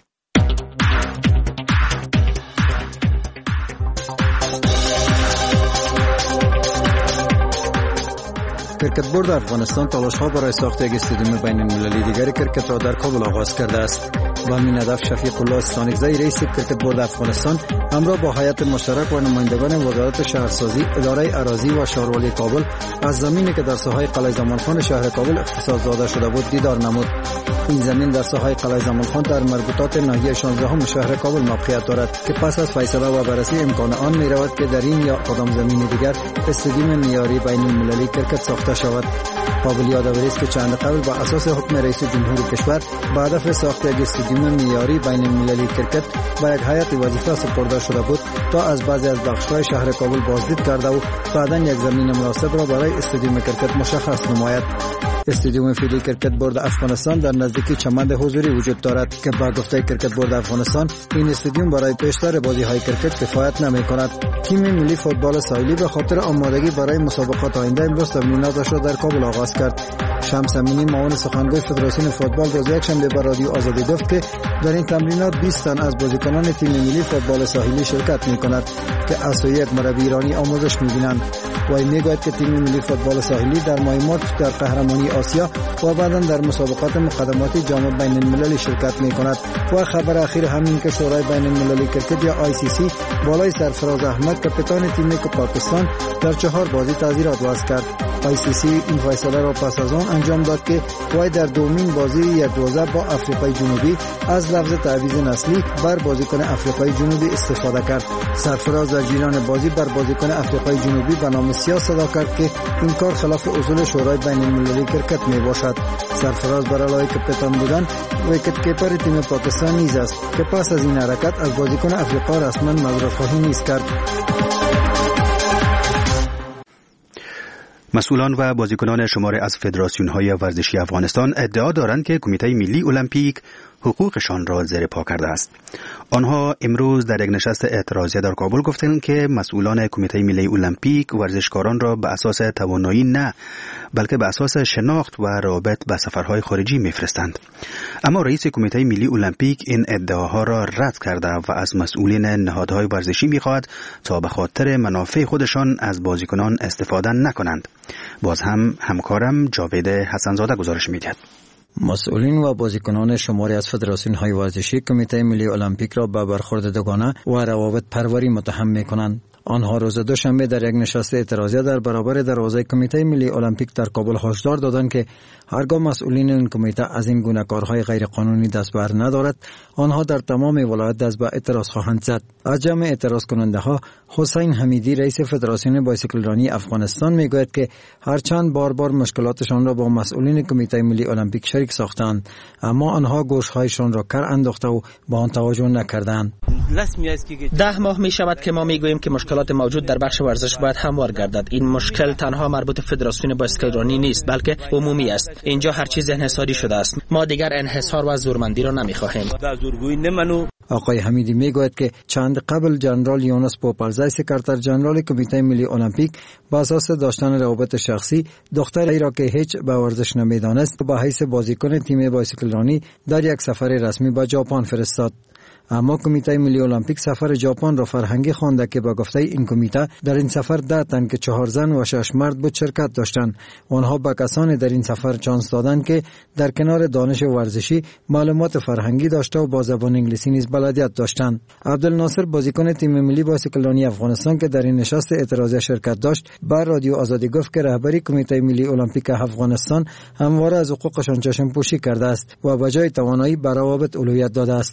کرکت بورد افغانستان تلاش‌ها برای ساخت یک استادیوم بین‌المللی دیگر کرکت را در کابل آغاز کرده است. با همین هدف شفیق الله استانکزی رئیس کرکت بورد افغانستان همراه با هیئت مشترک و نمایندگان وزارت شهرسازی، اداره اراضی و شهرواری کابل از زمینی که در ساحه قلعه زمانخان شهر کابل اختصاص داده شده بود دیدار نمود. این زمین در ساحه قلعه زمانخان در مربوطات ناحیه 16 شهر کابل موقعیت دارد که پس از فیصله و بررسی امکان آن می‌رود که در این یا کدام زمین دیگر استادیوم معیاری بین‌المللی کرکت ساخته شود. قابل یادآوری است که چند قبل با اساس حکم رئیس جمهور کشور با هدف ساخت یک استادیوم معیاری بین‌المللی کرکت به یک هیئت وظیفه سپرده شده بود تا از بعضی از بخش‌های شهر کابل بازدید کرده و بعداً یک زمین مناسب را برای استادیوم کرکت مشخص نماید. استادیوم فیلی کرکت بورد افغانستان در نزدیکی چمند حضوری وجود دارد که با گفته کرکت بورد افغانستان این استادیوم برای پیشتر بازی‌های کرکت کفایت نمی‌کند. تیم ملی فوتبال ساحلی به خاطر آمادگی برای مسابقات آینده امروز تمریناتش را در کابل آغاز کرد. شمس امینی معاون سخنگوی فدراسیون فوتبال روز یکشنبه به رادیو آزادی گفت که در این تمرینات 20 تن از بازیکنان تیم ملی فوتبال ساحلی شرکت می‌کند که از سوی یک مربی ایرانی آموزش می‌بینند. و میگوید که تیم ملی فوتبال ساحلی در ماه مارس در قهرمانی آسیا و بعداً در مسابقات مقدماتی جام بین المللی شرکت می‌کند. و خبر اخیر همین که شورای بین المللی کرکت یا ICC بالای سرفراز احمد کاپیتان تیم پاکستان در 4 بازی تعزیرات وضع کرد. ICC این فیصله را پس از آن انجام داد که وی در دومین بازی 1-2 با آفریقای جنوبی از لفظ تعویض نسلی بر بازیکن آفریقای جنوبی استفاده کرد. سرفراز در جریان بازی بر بازیکن آفریقای جنوبی به نام سیاه صدا کرد که این کار خلاف اصول شورای بین المللی کرکت می باشد. سرفراز بر علاوه کاپیتان بودن ویکت کیپر تیم پاکستان نیز است که پس از این حرکت از بازیکن آفریقا رسما معذرت خواهی نیز کرد. مسئولان و بازیکنان شماری از فدراسیون‌های ورزشی افغانستان ادعا دارند که کمیته ملی المپیک حقوقشان را زیر پا کرده است. آنها امروز در یک نشست اعتراضی در کابل گفتند که مسئولان کمیته ملی المپیک ورزشکاران را به اساس توانایی نه بلکه به اساس شناخت و رغبت به سفرهای خارجی می‌فرستند. اما رئیس کمیته ملی المپیک این ادعاها را رد کرده و از مسئولین نهادهای ورزشی می‌خواهد تا به خاطر منافع خودشان از بازیکنان استفاده نکنند. باز هم همکارم جاوید حسنزاده گزارش می‌دهد. مسئولین و بازیکنان شماری از فدراسیون‌های ورزشی کمیته ملی المپیک را به برخورد دوگانه و روابط پروری متهم می‌کنند. آنها روز دوشنبه در یک نشست اعتراضی در برابر دروازه کمیته ملی المپیک در کابل هشدار دادند که هرگاه مسئولین این کمیته از این گونه کارهای غیرقانونی دست بر ندارد، آنها در تمام ولایت دست به اعتراض خواهند زد. از جمع اعتراض کننده ها حسین حمیدی رئیس فدراسیون بایسکل رانی افغانستان میگوید که هرچند بار مشکلاتشان را با مسئولین کمیته ملی المپیک شریک ساختند، اما آنها گوشهایشان را کر انداخته و به آن توجه نکردند. 10 ماه می شود که ما میگوییم که مشکلات موجود در بخش ورزش باید هموار گردد. این مشکل تنها مربوط فدراسیون بایسکل رانی نیست بلکه عمومی است. اینجا هر چیز انحصاری شده است. ما دیگر انحصار و زورمندی را نمی‌خواهیم. آقای حمیدی میگوید که چند قبل جنرال یونس پوپلزای سکرتر جنرال کمیته ملی المپیک با اساس داشتن روابط شخصی دختری را که هیچ به ورزش نمی‌دانست با حیث بازیکن تیم بایسکل رانی در یک سفر رسمی به ژاپن فرستاد. اما کمیته ملی المپیک سفر ژاپن را فرهنگی خوانده که با گفته این کمیته در این سفر 10 تن که 4 زن و 6 مرد بود شرکت داشتند. آنها به کسانی در این سفر چانس دادند که در کنار دانش ورزشی معلومات فرهنگی داشته و با زبان انگلیسی نیز بلدیت داشتند. عبدالناصر بازیکن تیم ملی بایسکل رانی افغانستان که در این نشست اعتراضی شرکت داشت بر رادیو آزادی گفت که رهبری کمیته ملی المپیک افغانستان همواره از حقوقشان چشم پوشی کرده است و به جای توانایی بر روابط اولویت داده است.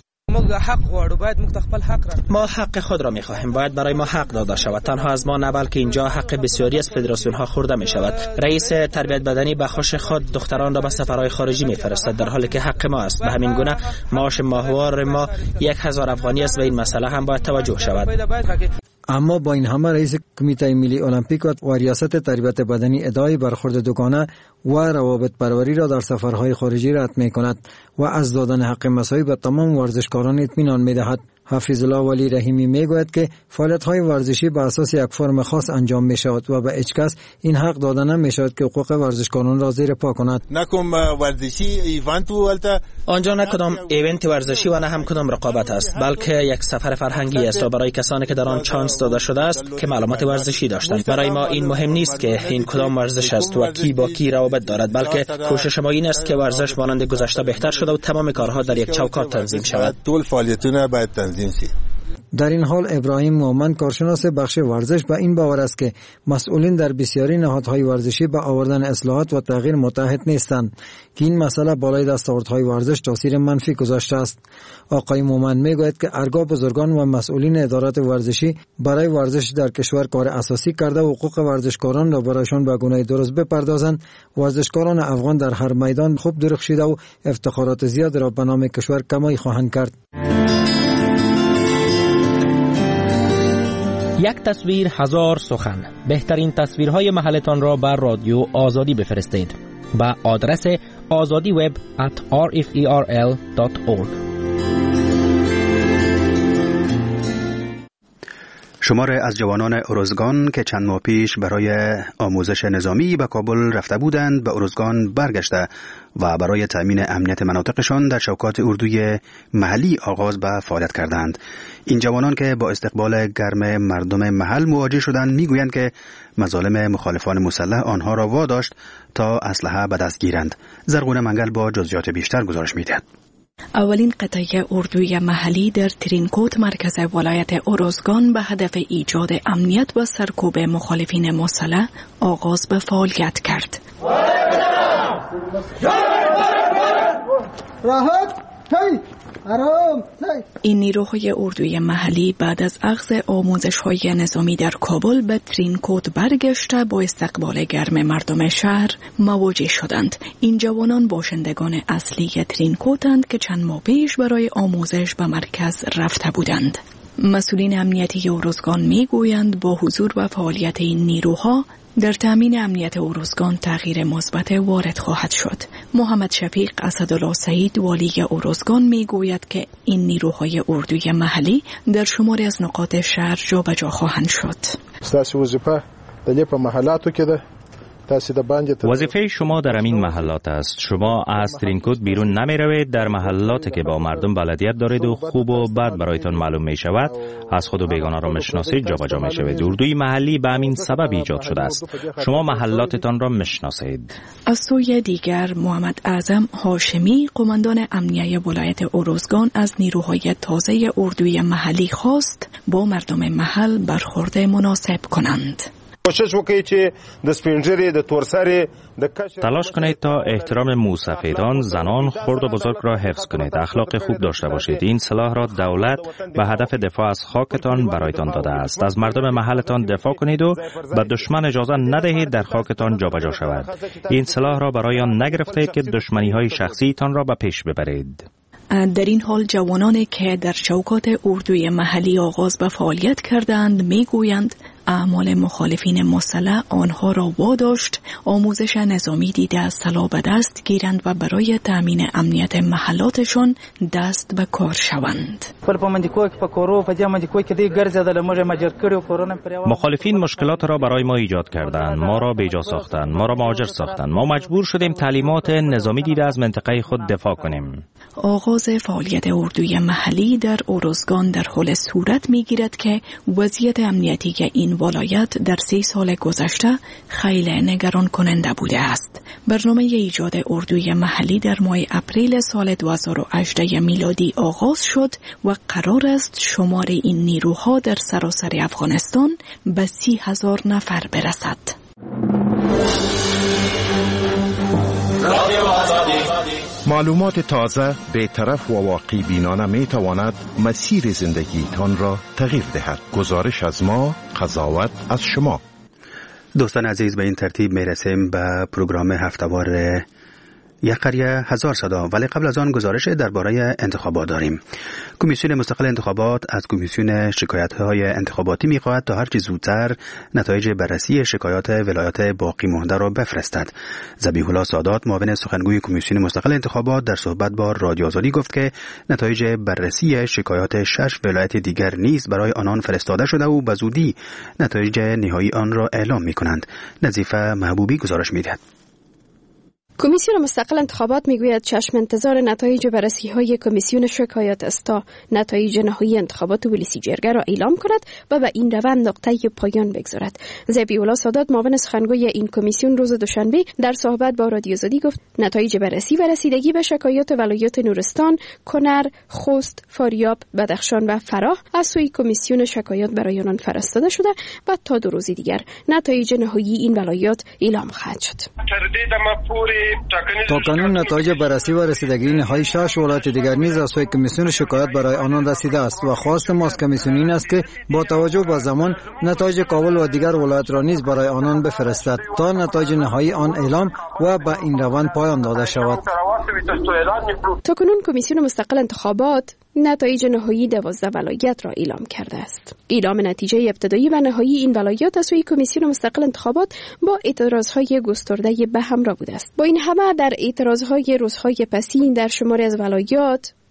ما حق خود را می‌خواهیم. باید برای ما حق داده شود. تنها از ما نه بلکه اینجا حق بسیاری از فدراسیون ها خورده می شود. رئیس تربیت بدنی به خوش خود دختران را به سفرهای خارجی می‌فرستد در حالی که حق ما است. به همین گونه معاش ماهوار ما 1000 افغانی است و این مسئله هم باید توجه شود. اما با این همه رئیس کمیته ملی المپیک و ریاست تربیت بدنی ادعای برخورد دوگانه و روابط پروری را در سفرهای خارجی رد می‌کند و از دادن حق مساوی به تمام ورزشکاران اطمینان می‌دهد. حفیظ الله ولی رحیمی میگوید که فعالیت‌های ورزشی به اساس یک فرم خاص انجام می‌شود و به هیچ کس این حق داده نمی‌شود که حقوق ورزشکاران را زیر پا کند. نکم ورزشی ایونت ولتا آنجا نه کدام ایونت ورزشی و نه هم کدام رقابت است بلکه یک سفر فرهنگی است و برای کسانی که در آن چانس داده شده است که معلومات ورزشی داشتند. برای ما این مهم نیست که این کدام ورزش است و کی با کی روابط دارد بلکه کوشش ما این است که ورزش مانند گذشته بهتر شده و تمام کارها در یک چوکات تنظیم شود. طول فعالیتونه باید تنظیم شود. در این حال ابراهیم مومن کارشناس بخش ورزش به این باور است که مسئولین در بسیاری نهادهای ورزشی به آوردن اصلاحات و تغییر متحد نیستند که این مسئله بالای دستاوردهای ورزش تاثیر منفی گذاشته است. آقای مومن میگوید که هرگاه بزرگان و مسئولین ادارات ورزشی برای ورزش در کشور کار اساسی کرده و حقوق ورزشکاران را برایشان به گونه درست بپردازند، ورزشکاران افغان در هر میدان خوب درخشیده و افتخارات زیاد را به نام کشور کمایی خواهند کرد. یک تصویر 1000 سخن. بهترین تصویرهای محلتان را بر رادیو آزادی بفرستید به آدرس azadiweb@rferl.org. شمار از جوانان ارزگان که چند ماه پیش برای آموزش نظامی به کابل رفته بودند به ارزگان برگشته و برای تأمین امنیت مناطقشان در چوکات اردوی محلی آغاز به فعالیت کردند. این جوانان که با استقبال گرم مردم محل مواجه شدند میگویند که مظالم مخالفان مسلح آنها را واداشت تا اسلحه به دست گیرند. زرغونه منگل با جزئیات بیشتر گزارش می‌دهد. اولین قطعه اردوی محلی در ترینکوت مرکز ولایت ارزگان به هدف ایجاد امنیت و سرکوب مخالفین مسلح آغاز به فعالیت کرد. این نیروهای اردوی محلی بعد از اخذ آموزش‌های نظامی در کابل به ترینکوت برگشته با استقبال گرم مردم شهر مواجه شدند. این جوانان باشندگان اصلی ترینکوتند که چند ماه پیش برای آموزش به مرکز رفته بودند. مسئولین امنیتی ارزگان میگویند با حضور و فعالیت این نیروها در تامین امنیت ارزگان تغییر مثبت وارد خواهد شد. محمد شفیق اسدالله سعید والی ارزگان میگوید که این نیروهای اردوی محلی در شماری از نقاط شهر جابجا خواهند شد. ستاسو وظیفه د په محلاتو کې ده. وظیفه شما در این محلات است. شما از ترینکوت بیرون نمی روید. در محلاتی که با مردم بلدیت دارید و خوب و بد برایتان معلوم می شود از خود و بیگانه را میشناسید جابجا می شوید. اردوی محلی به همین سبب ایجاد شده است. شما محلاتتان را میشناسید. از سوی دیگر محمد اعظم هاشمی قماندان امنیه ولایت ارزگان از نیروهای تازه اردوی محلی خواست با مردم محل برخورد مناسب کنند. تلاش کنید تا احترام موسفیدان، زنان، خرد و بزرگ را حفظ کنید. اخلاق خوب داشته باشید. این سلاح را دولت به هدف دفاع از خاکتان برایتان داده است. از مردم محلتان دفاع کنید و به دشمن اجازه ندهید در خاکتان جابجا شود. این سلاح را برای آن نگرفتید که دشمنی‌های شخصیتان را به پیش ببرید. در این حال جوانانی که در چوکات اردوی محلی آغاز به فعالیت کردند میگویند اعمال مخالفین مسلح آنها را واداشت آموزش نظامی دیده سلاح به دست گیرند و برای تامین امنیت محلاتشان دست به کار شوند. مخالفین مشکلات را برای ما ایجاد کردند، ما را بیجا ساختند، ما را مهاجر ساختند. ما مجبور شدیم تعلیمات نظامی دیده از منطقه خود دفاع کنیم. آغاز فعالیت اردوی محلی در ارزگان در حال صورت میگیرد که وضعیت امنیتی این ولایت در 3 سال گذشته خیلی نگران کننده بوده است. برنامه ایجاد اردوی محلی در ماه اپریل سال 2018 میلادی آغاز شد و قرار است شمار این نیروها در سراسر افغانستان به 30,000 نفر برسد. معلومات تازه، بی‌طرف و واقعی بینانه می تواند مسیر زندگیتان را تغییر دهد. گزارش از ما، قضاوت از شما. دوستان عزیز، به این ترتیب می رسیم به پروگرام هفته‌وار یک قریه هزار صدا، ولی قبل از آن گزارش درباره انتخابات داریم. کمیسیون مستقل انتخابات از کمیسیون شکایت‌های انتخاباتی می‌خواهد تا هر چه زودتر نتایج بررسی شکایات ولایات باقی مانده را بفرستد. ذبیح الله سادات، معاون سخنگوی کمیسیون مستقل انتخابات، در صحبت با رادیو آزادی گفت که نتایج بررسی شکایات 6 ولایت دیگر نیز برای آنان فرستاده شده و به زودی نتایج نهایی آن را اعلام می‌کنند. نظیفه محبوبی گزارش می‌دهد. کمیسیون مستقل انتخابات میگوید چشم انتظار نتایج بررسی‌های کمیسیون شکایات است تا نتایج نهایی انتخابات ولسی جرگه را اعلام کند و به این روند نقطه پایان بگذارد. ذبیح الله سادات، معاون سخنگوی این کمیسیون، روز دوشنبه در صحبت با رادیو آزادی گفت نتایج بررسی و رسیدگی به شکایات ولایات نورستان، کنر، خوست، فاریاب، بدخشان و فراه از سوی کمیسیون شکایات برای آنان فرستاده شده و تا 2 روز دیگر نتایج نهایی این ولایات اعلام خواهد شد. تا کنون نتایج بررسی و رسیدگی نهایی 6 ولایت دیگر نیز از سوی کمیسیون شکایات برای آنان رسیده است و خواست ما از کمیسیون این است که با توجه به زمان نتایج کابل و دیگر ولایت را نیز برای آنان بفرستد تا نتایج نهایی آن اعلام و به این روند پایان داده شود. تا کنون کمیسیون مستقل انتخابات نتایج نهایی 12 ولایت را اعلام کرده است. اعلام نتیجه ابتدایی و نهایی این ولایات از سوی کمیسیون مستقل انتخابات با اعتراضهای گسترده به همراه بوده است. با این همه در اعتراضهای روزهای پسین در شماری از ولایات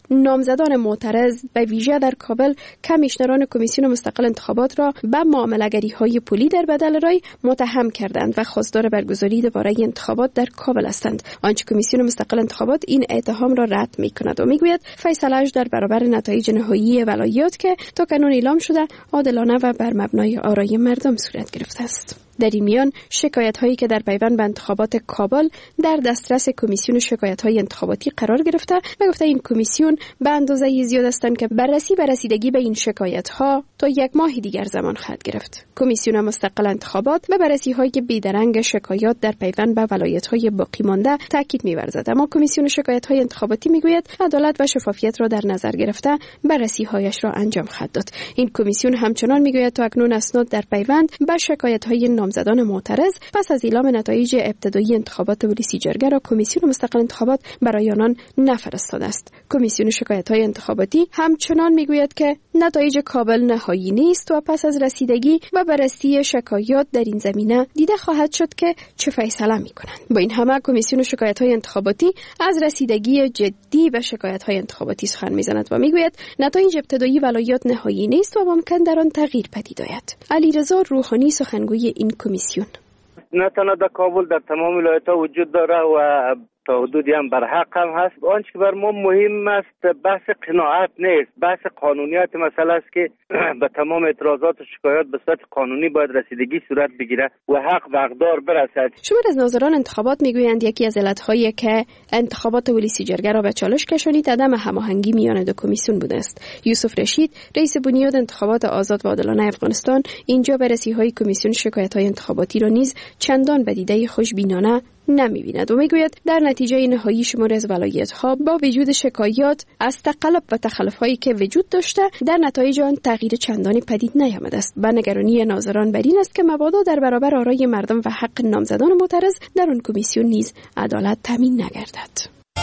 نامزدان معترض به ویژه در کابل کمیشنران کمیسیون مستقل انتخابات را به معامله‌گری‌های پولی در بدل رای متهم کردند و خواستار برگزاری دوباره انتخابات در کابل هستند. آنچه کمیسیون مستقل انتخابات این اتهام را رد می‌کند و میگوید فیصله‌اش در برابر نتایج نهایی ولایات که تاکنون اعلام شده عادلانه و بر مبنای آرای مردم صورت گرفته است. در این میان شکایت‌هایی که در پیوند به انتخابات کابل در دسترس کمیسیون شکایت‌های انتخاباتی قرار گرفته و گفته این کمیسیون به اندازه زیاد هستند که بررسی و رسیدگی به این شکایت‌ها تا 1 ماه دیگر زمان خواهد گرفت. کمیسیون مستقل انتخابات به بررسی‌هایی که بیدرنگ شکایات در پیوند به ولایت‌های باقی مانده تاکید می‌ورزد، اما کمیسیون شکایت‌های انتخاباتی می‌گوید عدالت و شفافیت را در نظر گرفته بررسی‌هایش را انجام خواهد داد. این کمیسیون همچنان می‌گوید تا اکنون اسناد در پیوند به شکایت‌های نامزدان معترض پس از اعلام نتایج ابتدایی انتخابات ریاست جرگه را کمیسیون مستقل انتخابات برای آنان نفرستاده است. کمیسیون شکایت‌های انتخاباتی همچنان میگوید که نتایج کابل نهایی نیست و پس از رسیدگی و بررسی شکایات در این زمینه دیده خواهد شد که چه فیصله می‌کنند. با این همه کمیسیون شکایت‌های انتخاباتی از رسیدگی جدی به شکایت‌های انتخاباتی سخن می‌زند و میگوید نتایج ابتدایی ولایات نهایی نیست و ممکن در آن تغییر پدید آید. علیرضا روحانی سخنگوی این کمیسیون: نه تنها در کابل در تمام ولایت‌ها وجود داره و تا حدودی هم برحق هم هست. آنچه که بر ما مهم است بحث قناعت نیست، بحث قانونیت مسئله است که به تمام اعتراضات و شکایات به صورت قانونی باید رسیدگی صورت بگیره و حق و حقدار برسد. شمار از ناظران انتخابات میگویند یکی از علت‌هایی که انتخابات ریاست جرگه را به چالش کشانید عدم هماهنگی میان دو کمیسیون بوده است. یوسف رشید رئیس بنیاد انتخابات آزاد و عادلانه افغانستان اینجا بررسی‌های کمیسیون شکایت‌های انتخاباتی را نیز چندان به دیده خوشبینانه نمی‌بیند و میگوید در نتیجه نهایی شمار از ولایت‌ها با وجود شکایات از تقلب و تخلف‌هایی که وجود داشته در نتایج آن تغییر چندانی پدید نیامده است. و نگرانی ناظران بر این است که مبادا در برابر آرای مردم و حق نامزدان معترض در آن کمیسیون نیز عدالت تامین نگردد.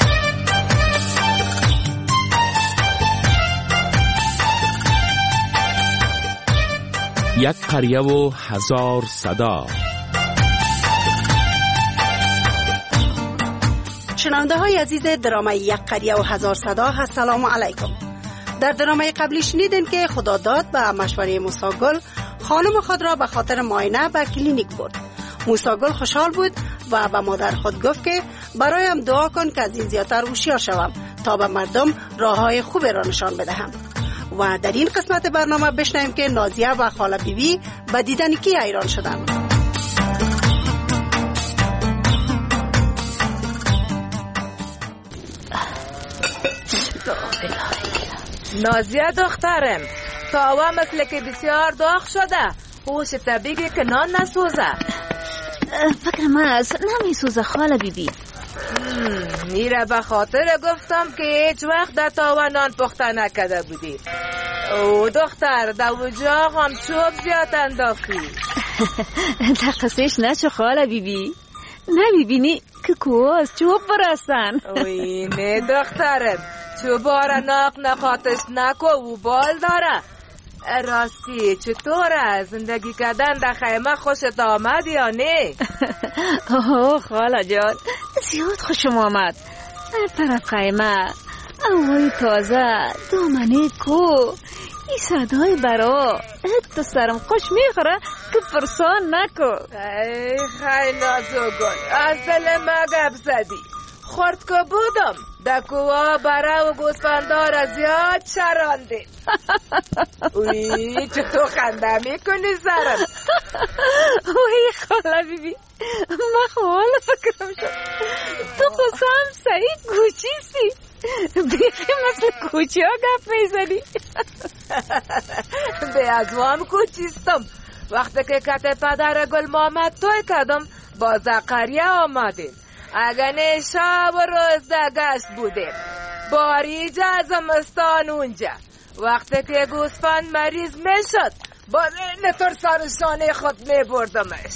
یک قریه و 1000 صدا. شنونده های عزیز درامه یک قریه و 1000 صدا، السلام علیکم. در درامه قبلی شنیدیم که خداداد به مشوره موسیگل خانم خود را به خاطر معاینه به کلینیک برد. موسیگل خوشحال بود و به مادر خود گفت که برایم دعا کن که از این زیادتر هوشیار شوم تا به مردم راههای خوب را نشان بدهم. و در این قسمت برنامه بشنویم که نازیه و خاله بیبی به دیدن کی حیران شدند. نازیه دخترم، تاوا مثل که بسیار داغ شده، هوش طبیعی که نان نسوزه. فکر من اصلا نمیسوزه خاله بیبی. میره به خاطر گفتم که هیچ وقت در تاوا نان پخته نکده بودی. او دختر در وجاق هم چوب زیاد انداختی. دقیقش نشو خاله بیبی، نمیبینی که کوه از چوب برسن. اوی نه دخترم، چوبارا ناق نقاطش نکو و بال داره. راستی چطوره زندگی کردن در خیمه خوشت آمد یا نه؟ اوه خاله جان زیاد خوشم آمد. هر طرف خیمه، هوای تازه، دامنه کوه، این صدای برا حتی سرم خوش میخوره که پرسان نکو. ای خیلی آزوگل، از دل ما گپ زدی. خورد که بودم در کوه برا و گوسفندار زیاد چراندیم. اوی چطور خنده میکنی سرم؟ اوی خاله بیبی، من خواهل فکرم شد تو خسام سعید گوچیستی، بیخی مثل کوچی ها گپ میزنی. به از ما هم کوچیستم. وقتی که کت پدر گل محمد توی کردم با زقریه آمدیم. اگه شب و روز در گشت بودیم، باریجا زمستان اونجا. وقتی که گوسفند مریض میشد با نترسانشانه خود میبردمش.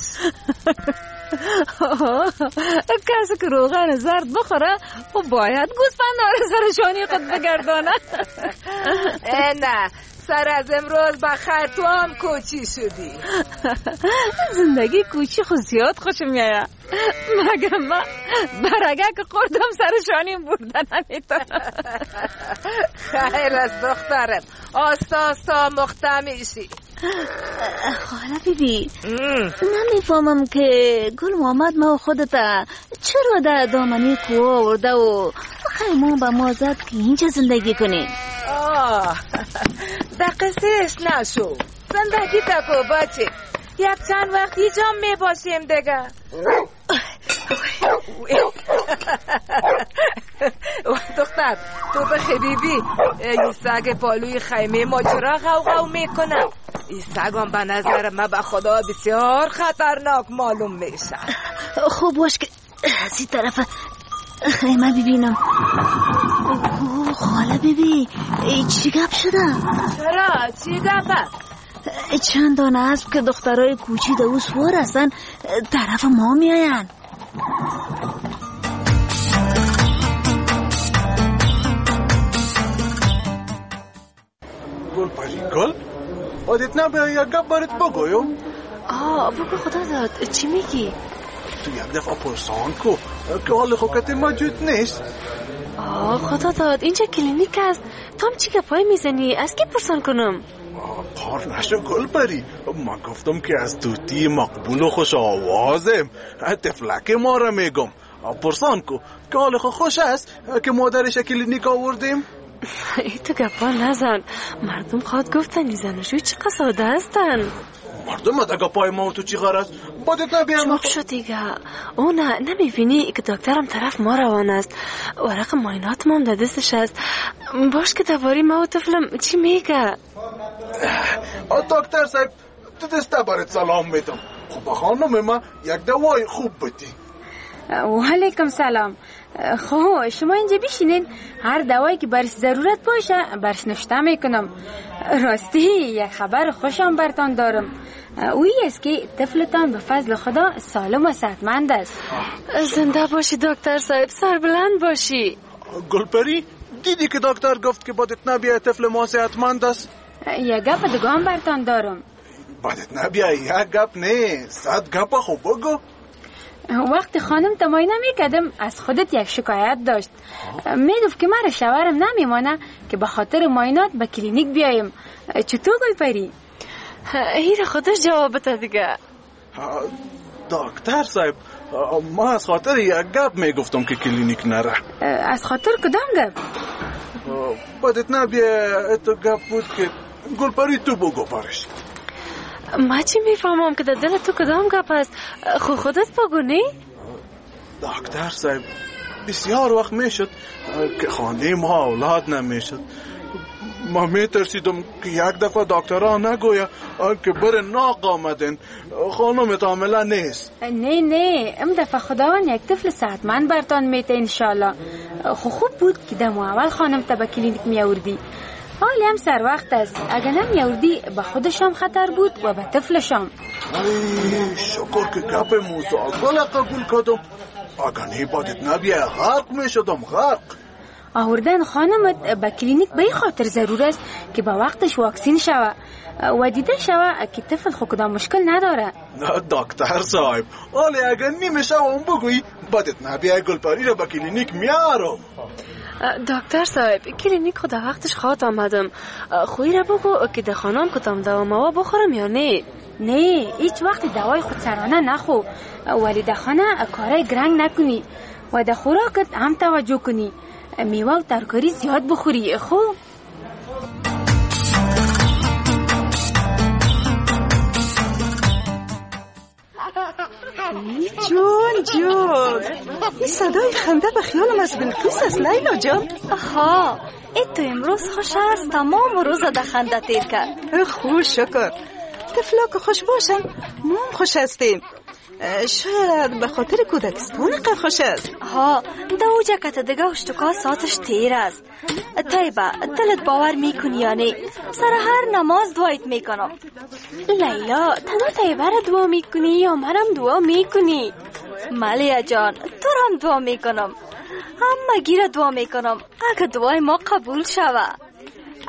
کسی که روغن زرد بخوره و باید گوسفند سرشانی خود بگردانه. نه سر از امروز با خرطوم کوچی شدی. زندگی کوچی خود زیاد خوشم میاد، مگر من برگه که خوردم سر شانیم بردن نمیتونم. خیر از دخترم، آستا مختمیشی. خاله بیبی، نمیفهمم که گل محمد ما خودتا چرا در دامنی کوه آورده و خیمون با ما زد که اینجا زندگی کنیم. دقیقش نشو، زندگی تکو باچه، یک چند وقت اینجا میباشیم دیگه. دختر تو بخیبیبی، این سگ پالوی خیمه ما چرا غوغو میکنه؟ این سگ هم به نظر من به خدا بسیار خطرناک معلوم میشه. خوب باش که از این طرف خیمه ببینم. خاله بیبی، چی گپ شده؟ چرا؟ چی گپه؟ چند دانه اسب که دخترای کوچی دو سوار هستن طرف ما میاین. گل پری گل؟ آدت نباید یک گپ برات بگویم؟ بگو خدا داد، چی میگی؟ تو یک دفعه پرسان کو که حال خوکت موجود نیست. خدا داد، اینجا کلینیک است، تو هم چی گپای میزنی؟ از کی پرسان کنم؟ پار نشو گل پری، من گفتم که از توتی مقبول و خوش آوازم، تفلک ما را میگم. پرسان کو که حال خوش است که مادرش کلینیک آوردیم. ای تو گپا نزن، مردم خواد گفتن زنشوی چقدر ساده هستن. مردم دگه پای ما و تو چی غرض؟ بادت نبیم. چوب شد دیگه. نمیبینی که دکترم طرف ما روان است، ورق ماینات ما هم در دستش است. باش که دواری ما و طفلم چی میگه؟ دکتر صاحب تو دسته برات سلام میدم. خب خانم ما یک دوای خوب بدی. و علیکم سلام. خب شما اینجا بشینین، هر دوایی که برش ضرورت باشه برش نوشته میکنم. راستی یک خبر خوشم برتان دارم، اویی است که طفلتان به فضل خدا سالم و صحتمند است. زنده باشی دکتر صاحب، سربلند باشی. گلپری دیدی که دکتر گفت که بادت نبیه طفل ما صحتمند است؟ یک گپ دیگه هم برتان دارم. بادت نبیه یک گپ نه، 100 گپ خوب بگو. وقتی خانم تماینه میکردم از خودت یک شکایت داشت. میگفت که مرا شوهرم نمیمانه که به خاطر معاینات به کلینیک بیایم. چطور گلپری؟ این خودش جواب بده دیگه. دکتر صاحب ما از خاطر یک گپ میگفتم که کلینیک نره. از خاطر کدام گپ؟ بادت نبیه تو گپ بود که گلپری تو بگو برش. ما چی میفهمم که در دل تو کدام گپ است؟ خودت بگو نه؟ دکتر صاحب بسیار وقت میشد که خانه ما اولاد نمیشد. ما میترسیدم که یک دفعه دکترها نگویا که بر ناق آمدن، خانمت عامله نیست. نه ام دفعه خداوند یک طفل صحتمند برتان میته انشالله. خوب بود که دم اول خانم تا به کلینیک میاوردی. حالی هم سر وقت است، اگه نمیاوردی به خودشم خطر بود و به طفلشم. شکر که گپ موسی گل قبول کردم، اگه نه بادت نبیه غرق میشدم. غرق آوردن خانمت به کلینیک به این خاطر ضرور است که به وقتش واکسین شوه و دیده شوه که طفل خود کدام مشکل نداره. نه دکتر صاحب، حالی اگه نمیشه اون بگویی بادت نبیه گلپری رو به کلینیک میارم. دکتر صاحب کلینیک خود وقتش خواد آمدم، خوی را بگو که در خانم کدام دوا موا بخورم یا نه؟ نه هیچ وقت دوای خود سرانه نخو، ولی در خانه کارای گرنگ نکنی و در خوراکت هم توجه کنی، میوه و ترکاری زیاد بخوری. خوب جون این صدای خنده به خیالم از بلقیس است لیلا جان. ای تو امروز خوش است، تمام روز در خنده تیر کرد. خوب شکر، طفلا که خوش باشن ما هم خوش هستیم. شاید به خاطر کودکستان که خوش است. در او جکت دیگه اشتکا ساعتش تیر است. طیبه دلت باور میکنی یا نه؟ سر هر نماز دعایت میکنم. لیلا تنها طیبه را دعا میکنی یا منم دعا میکنی؟ مالیا جان تو هم دعا میکنم، همه گیر دعا میکنم اگه دعای ما قبول شوه.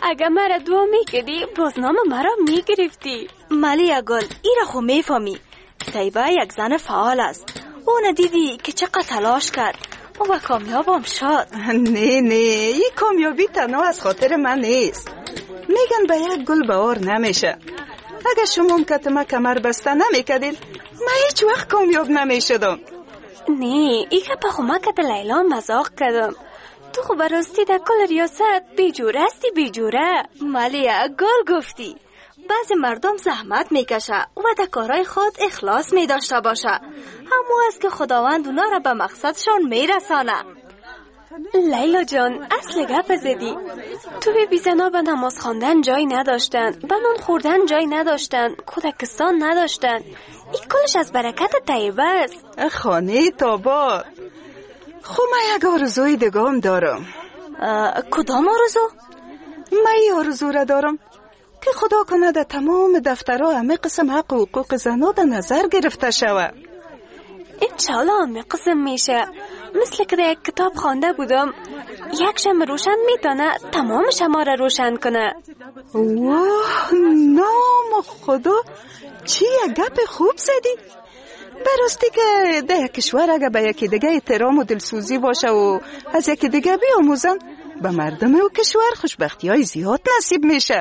اگه مرا دعا میکردی بازنامه مرا میگرفتی. مالیا گل ایره خو میفهمی. طیبه یک زن فعال است. او ندیدی که چقدر تلاش کرد و کامیاب هم شد. نه این کامیابی تنها از خاطر من نیست. میگن به یک گل بهار نمیشه. اگه شما کتما کمر بسته نمیکردین من هیچ وقت کامیاب نمیشدم. نه ای که به خمکت لیلا مزاق کردم. تو خو براستی در کل ریاست بیجوره هستی بیجوره. مالیا گل گفتی. بعضی مردم زحمت میکشه و در کارهای خود اخلاص میداشته باشه. همو است که خداوند اونا را به مقصدشان میرسانه. لیلا جان اصل گپ زدی. تو بی زنا به نماز خواندن جای نداشتن، به نان خوردن جای نداشتن، کودکستان نداشتن. این کلش از برکت طیبه است. خانه تابا. خب من یک آرزوی دگام دارم. کدام آرزو؟ من این آرزو را دارم که خدا کنه در تمام دفترها همه قسم حق و حقوق زنها در نظر گرفته شود. انشالله همه قسم میشه. مثل که در یک کتاب خوانده بودم یک شمع روشن میتونه تمام شما را روشن کنه. واه نام خدا، چی یک گپ خوب زدی. براستی که در یک کشور اگه به یکی دیگه احترام و دلسوزی باشه و از یکی دیگه بیاموزن به مردم و کشور خوشبختی های زیاد نصیب میشه.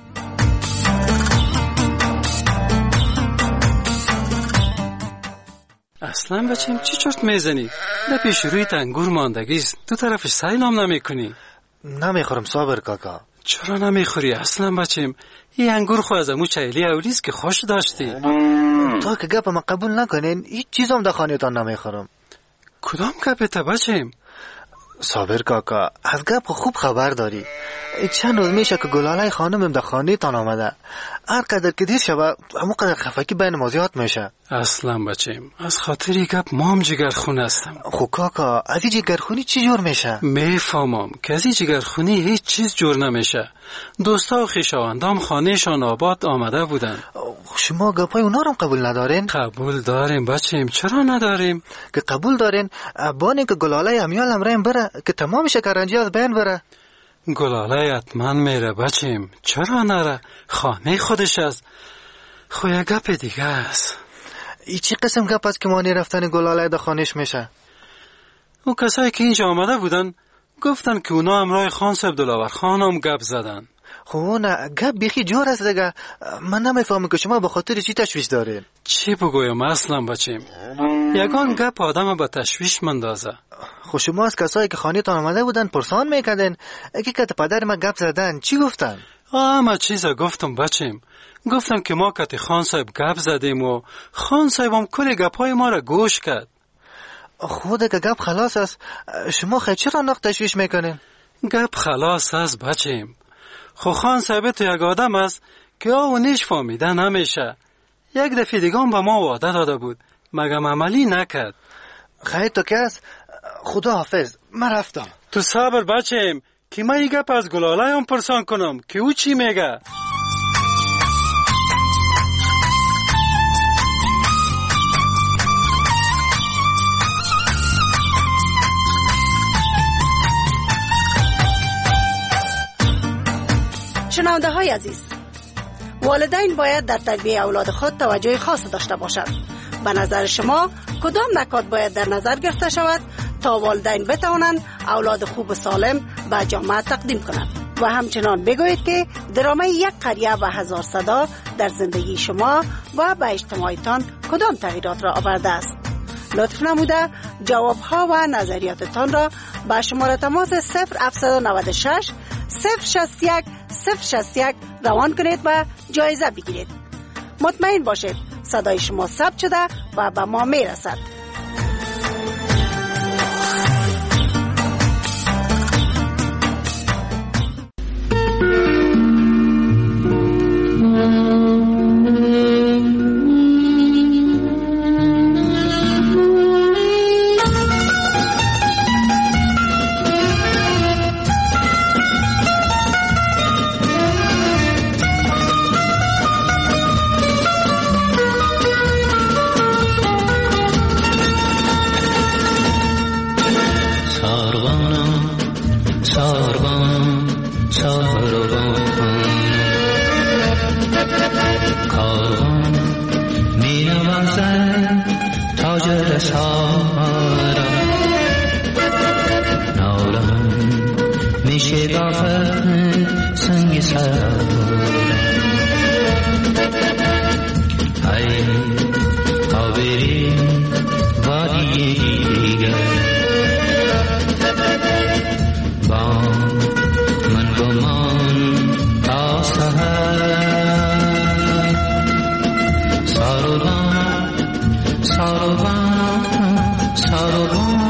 اصلا بچیم چی چرت میزنی؟ در پیش روی انگور ماندگیست، تو طرفش سیلام نمیکنی؟ نمیخورم صابر کاکا. چرا نمیخوری اصلا بچیم؟ این انگور خو از امو چایلی اولیست که خوش داشتی. تا که گپ ما قبول نکنین هیچ چیزم در خانه‌تان نمیخورم. کدام گپته بچیم؟ صابر کاکا از گپ خوب خبر داری. چند روز میشه که گلالای خانمم در خانه تان آمده. هر قدر که دیر شود همون قدر خفگی بین ما زیاد میشه. اصلا بچیم از خاطر یک گپ ما هم جگرخون هستم. خو کاکا از این جگرخونی چی جور میشه؟ میفهمم که از این جگرخونی هیچ چیز جور نمیشه. دوستا و خویشاوندام خانهشان آباد آمده بودن. شما گپای اونا رو قبول ندارین؟ قبول داریم بچیم، چرا نداریم؟ که قبول دارین بانه که گلالای امیال امرین بره که تمام شکرنجی از بین بره. گلاله حتما میره بچیم، چرا نره؟ خانه خودش است. خو یک گپ دیگه است. ای چی قسم گپ است که مانی رفتن گلاله در خانهش میشه؟ او کسایی که اینجا آمده بودن گفتن که اونا همراه خان صاحب دلاور خانم گپ زدن. خو نه گپ بیخی جور است دیگه. من نمیفهمم که شما به خاطر چی تشویش دارین. چی بگویم اصلا بچیم؟ یگان گپ آدم به تشویش مندازه. خو شما از کسایی که خانه تان آمده بودن پرسان میکردن اگه که پدر ما گپ زدن چی گفتن؟ همه چیز گفتم بچیم. گفتم که ما کتی خان صاحب گپ زدیم و خان صاحب هم کل گپای ما را گوش کرد. خود که گپ خلاص است شما خیلی چرا نقد تشویش میکنین؟ گپ خلاص است بچیم. خو خان صاحب تو یک آدم است که او نیش فهمیده نمیشه. یک دفعه دیگه به ما وعده داده بود مگم عملی نکرد. خیلی تو کس خدا حافظ من رفتم. تو صبر بچیم که من یک گپ از گلاله هم پرسان کنم که او چی میگه. شنونده های عزیز، والدین باید در تربیت اولاد خود توجه خاص داشته باشند. به نظر شما کدام نکات باید در نظر گرفته شود تا والدین بتوانند اولاد خوب و سالم به جامعه تقدیم کنند؟ و همچنان بگویید که درامه یک قریه و هزار صدا در زندگی شما و به اجتماعتان کدام تغییرات را آورده است؟ لطف نموده جوابها و نظریاتتان را به شماره تماس 0796 061 061 روان کنید و جایزه بگیرید. مطمئن باشید صدای شما ثبت شده و به ما میرسد. ساربان کاروان می نوازد تاج سارا نالم می شکافد سنگ سرا ای تا بریم وادی دیگر با من گمان تا سحر ساربان ساربان ساربان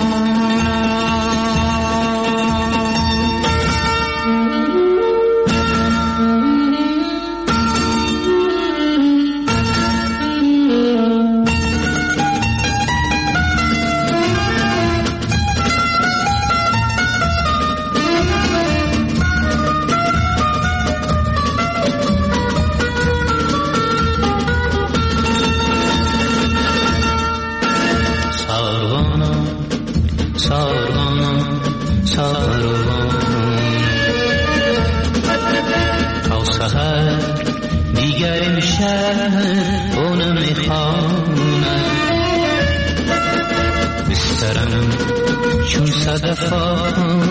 چون صدفان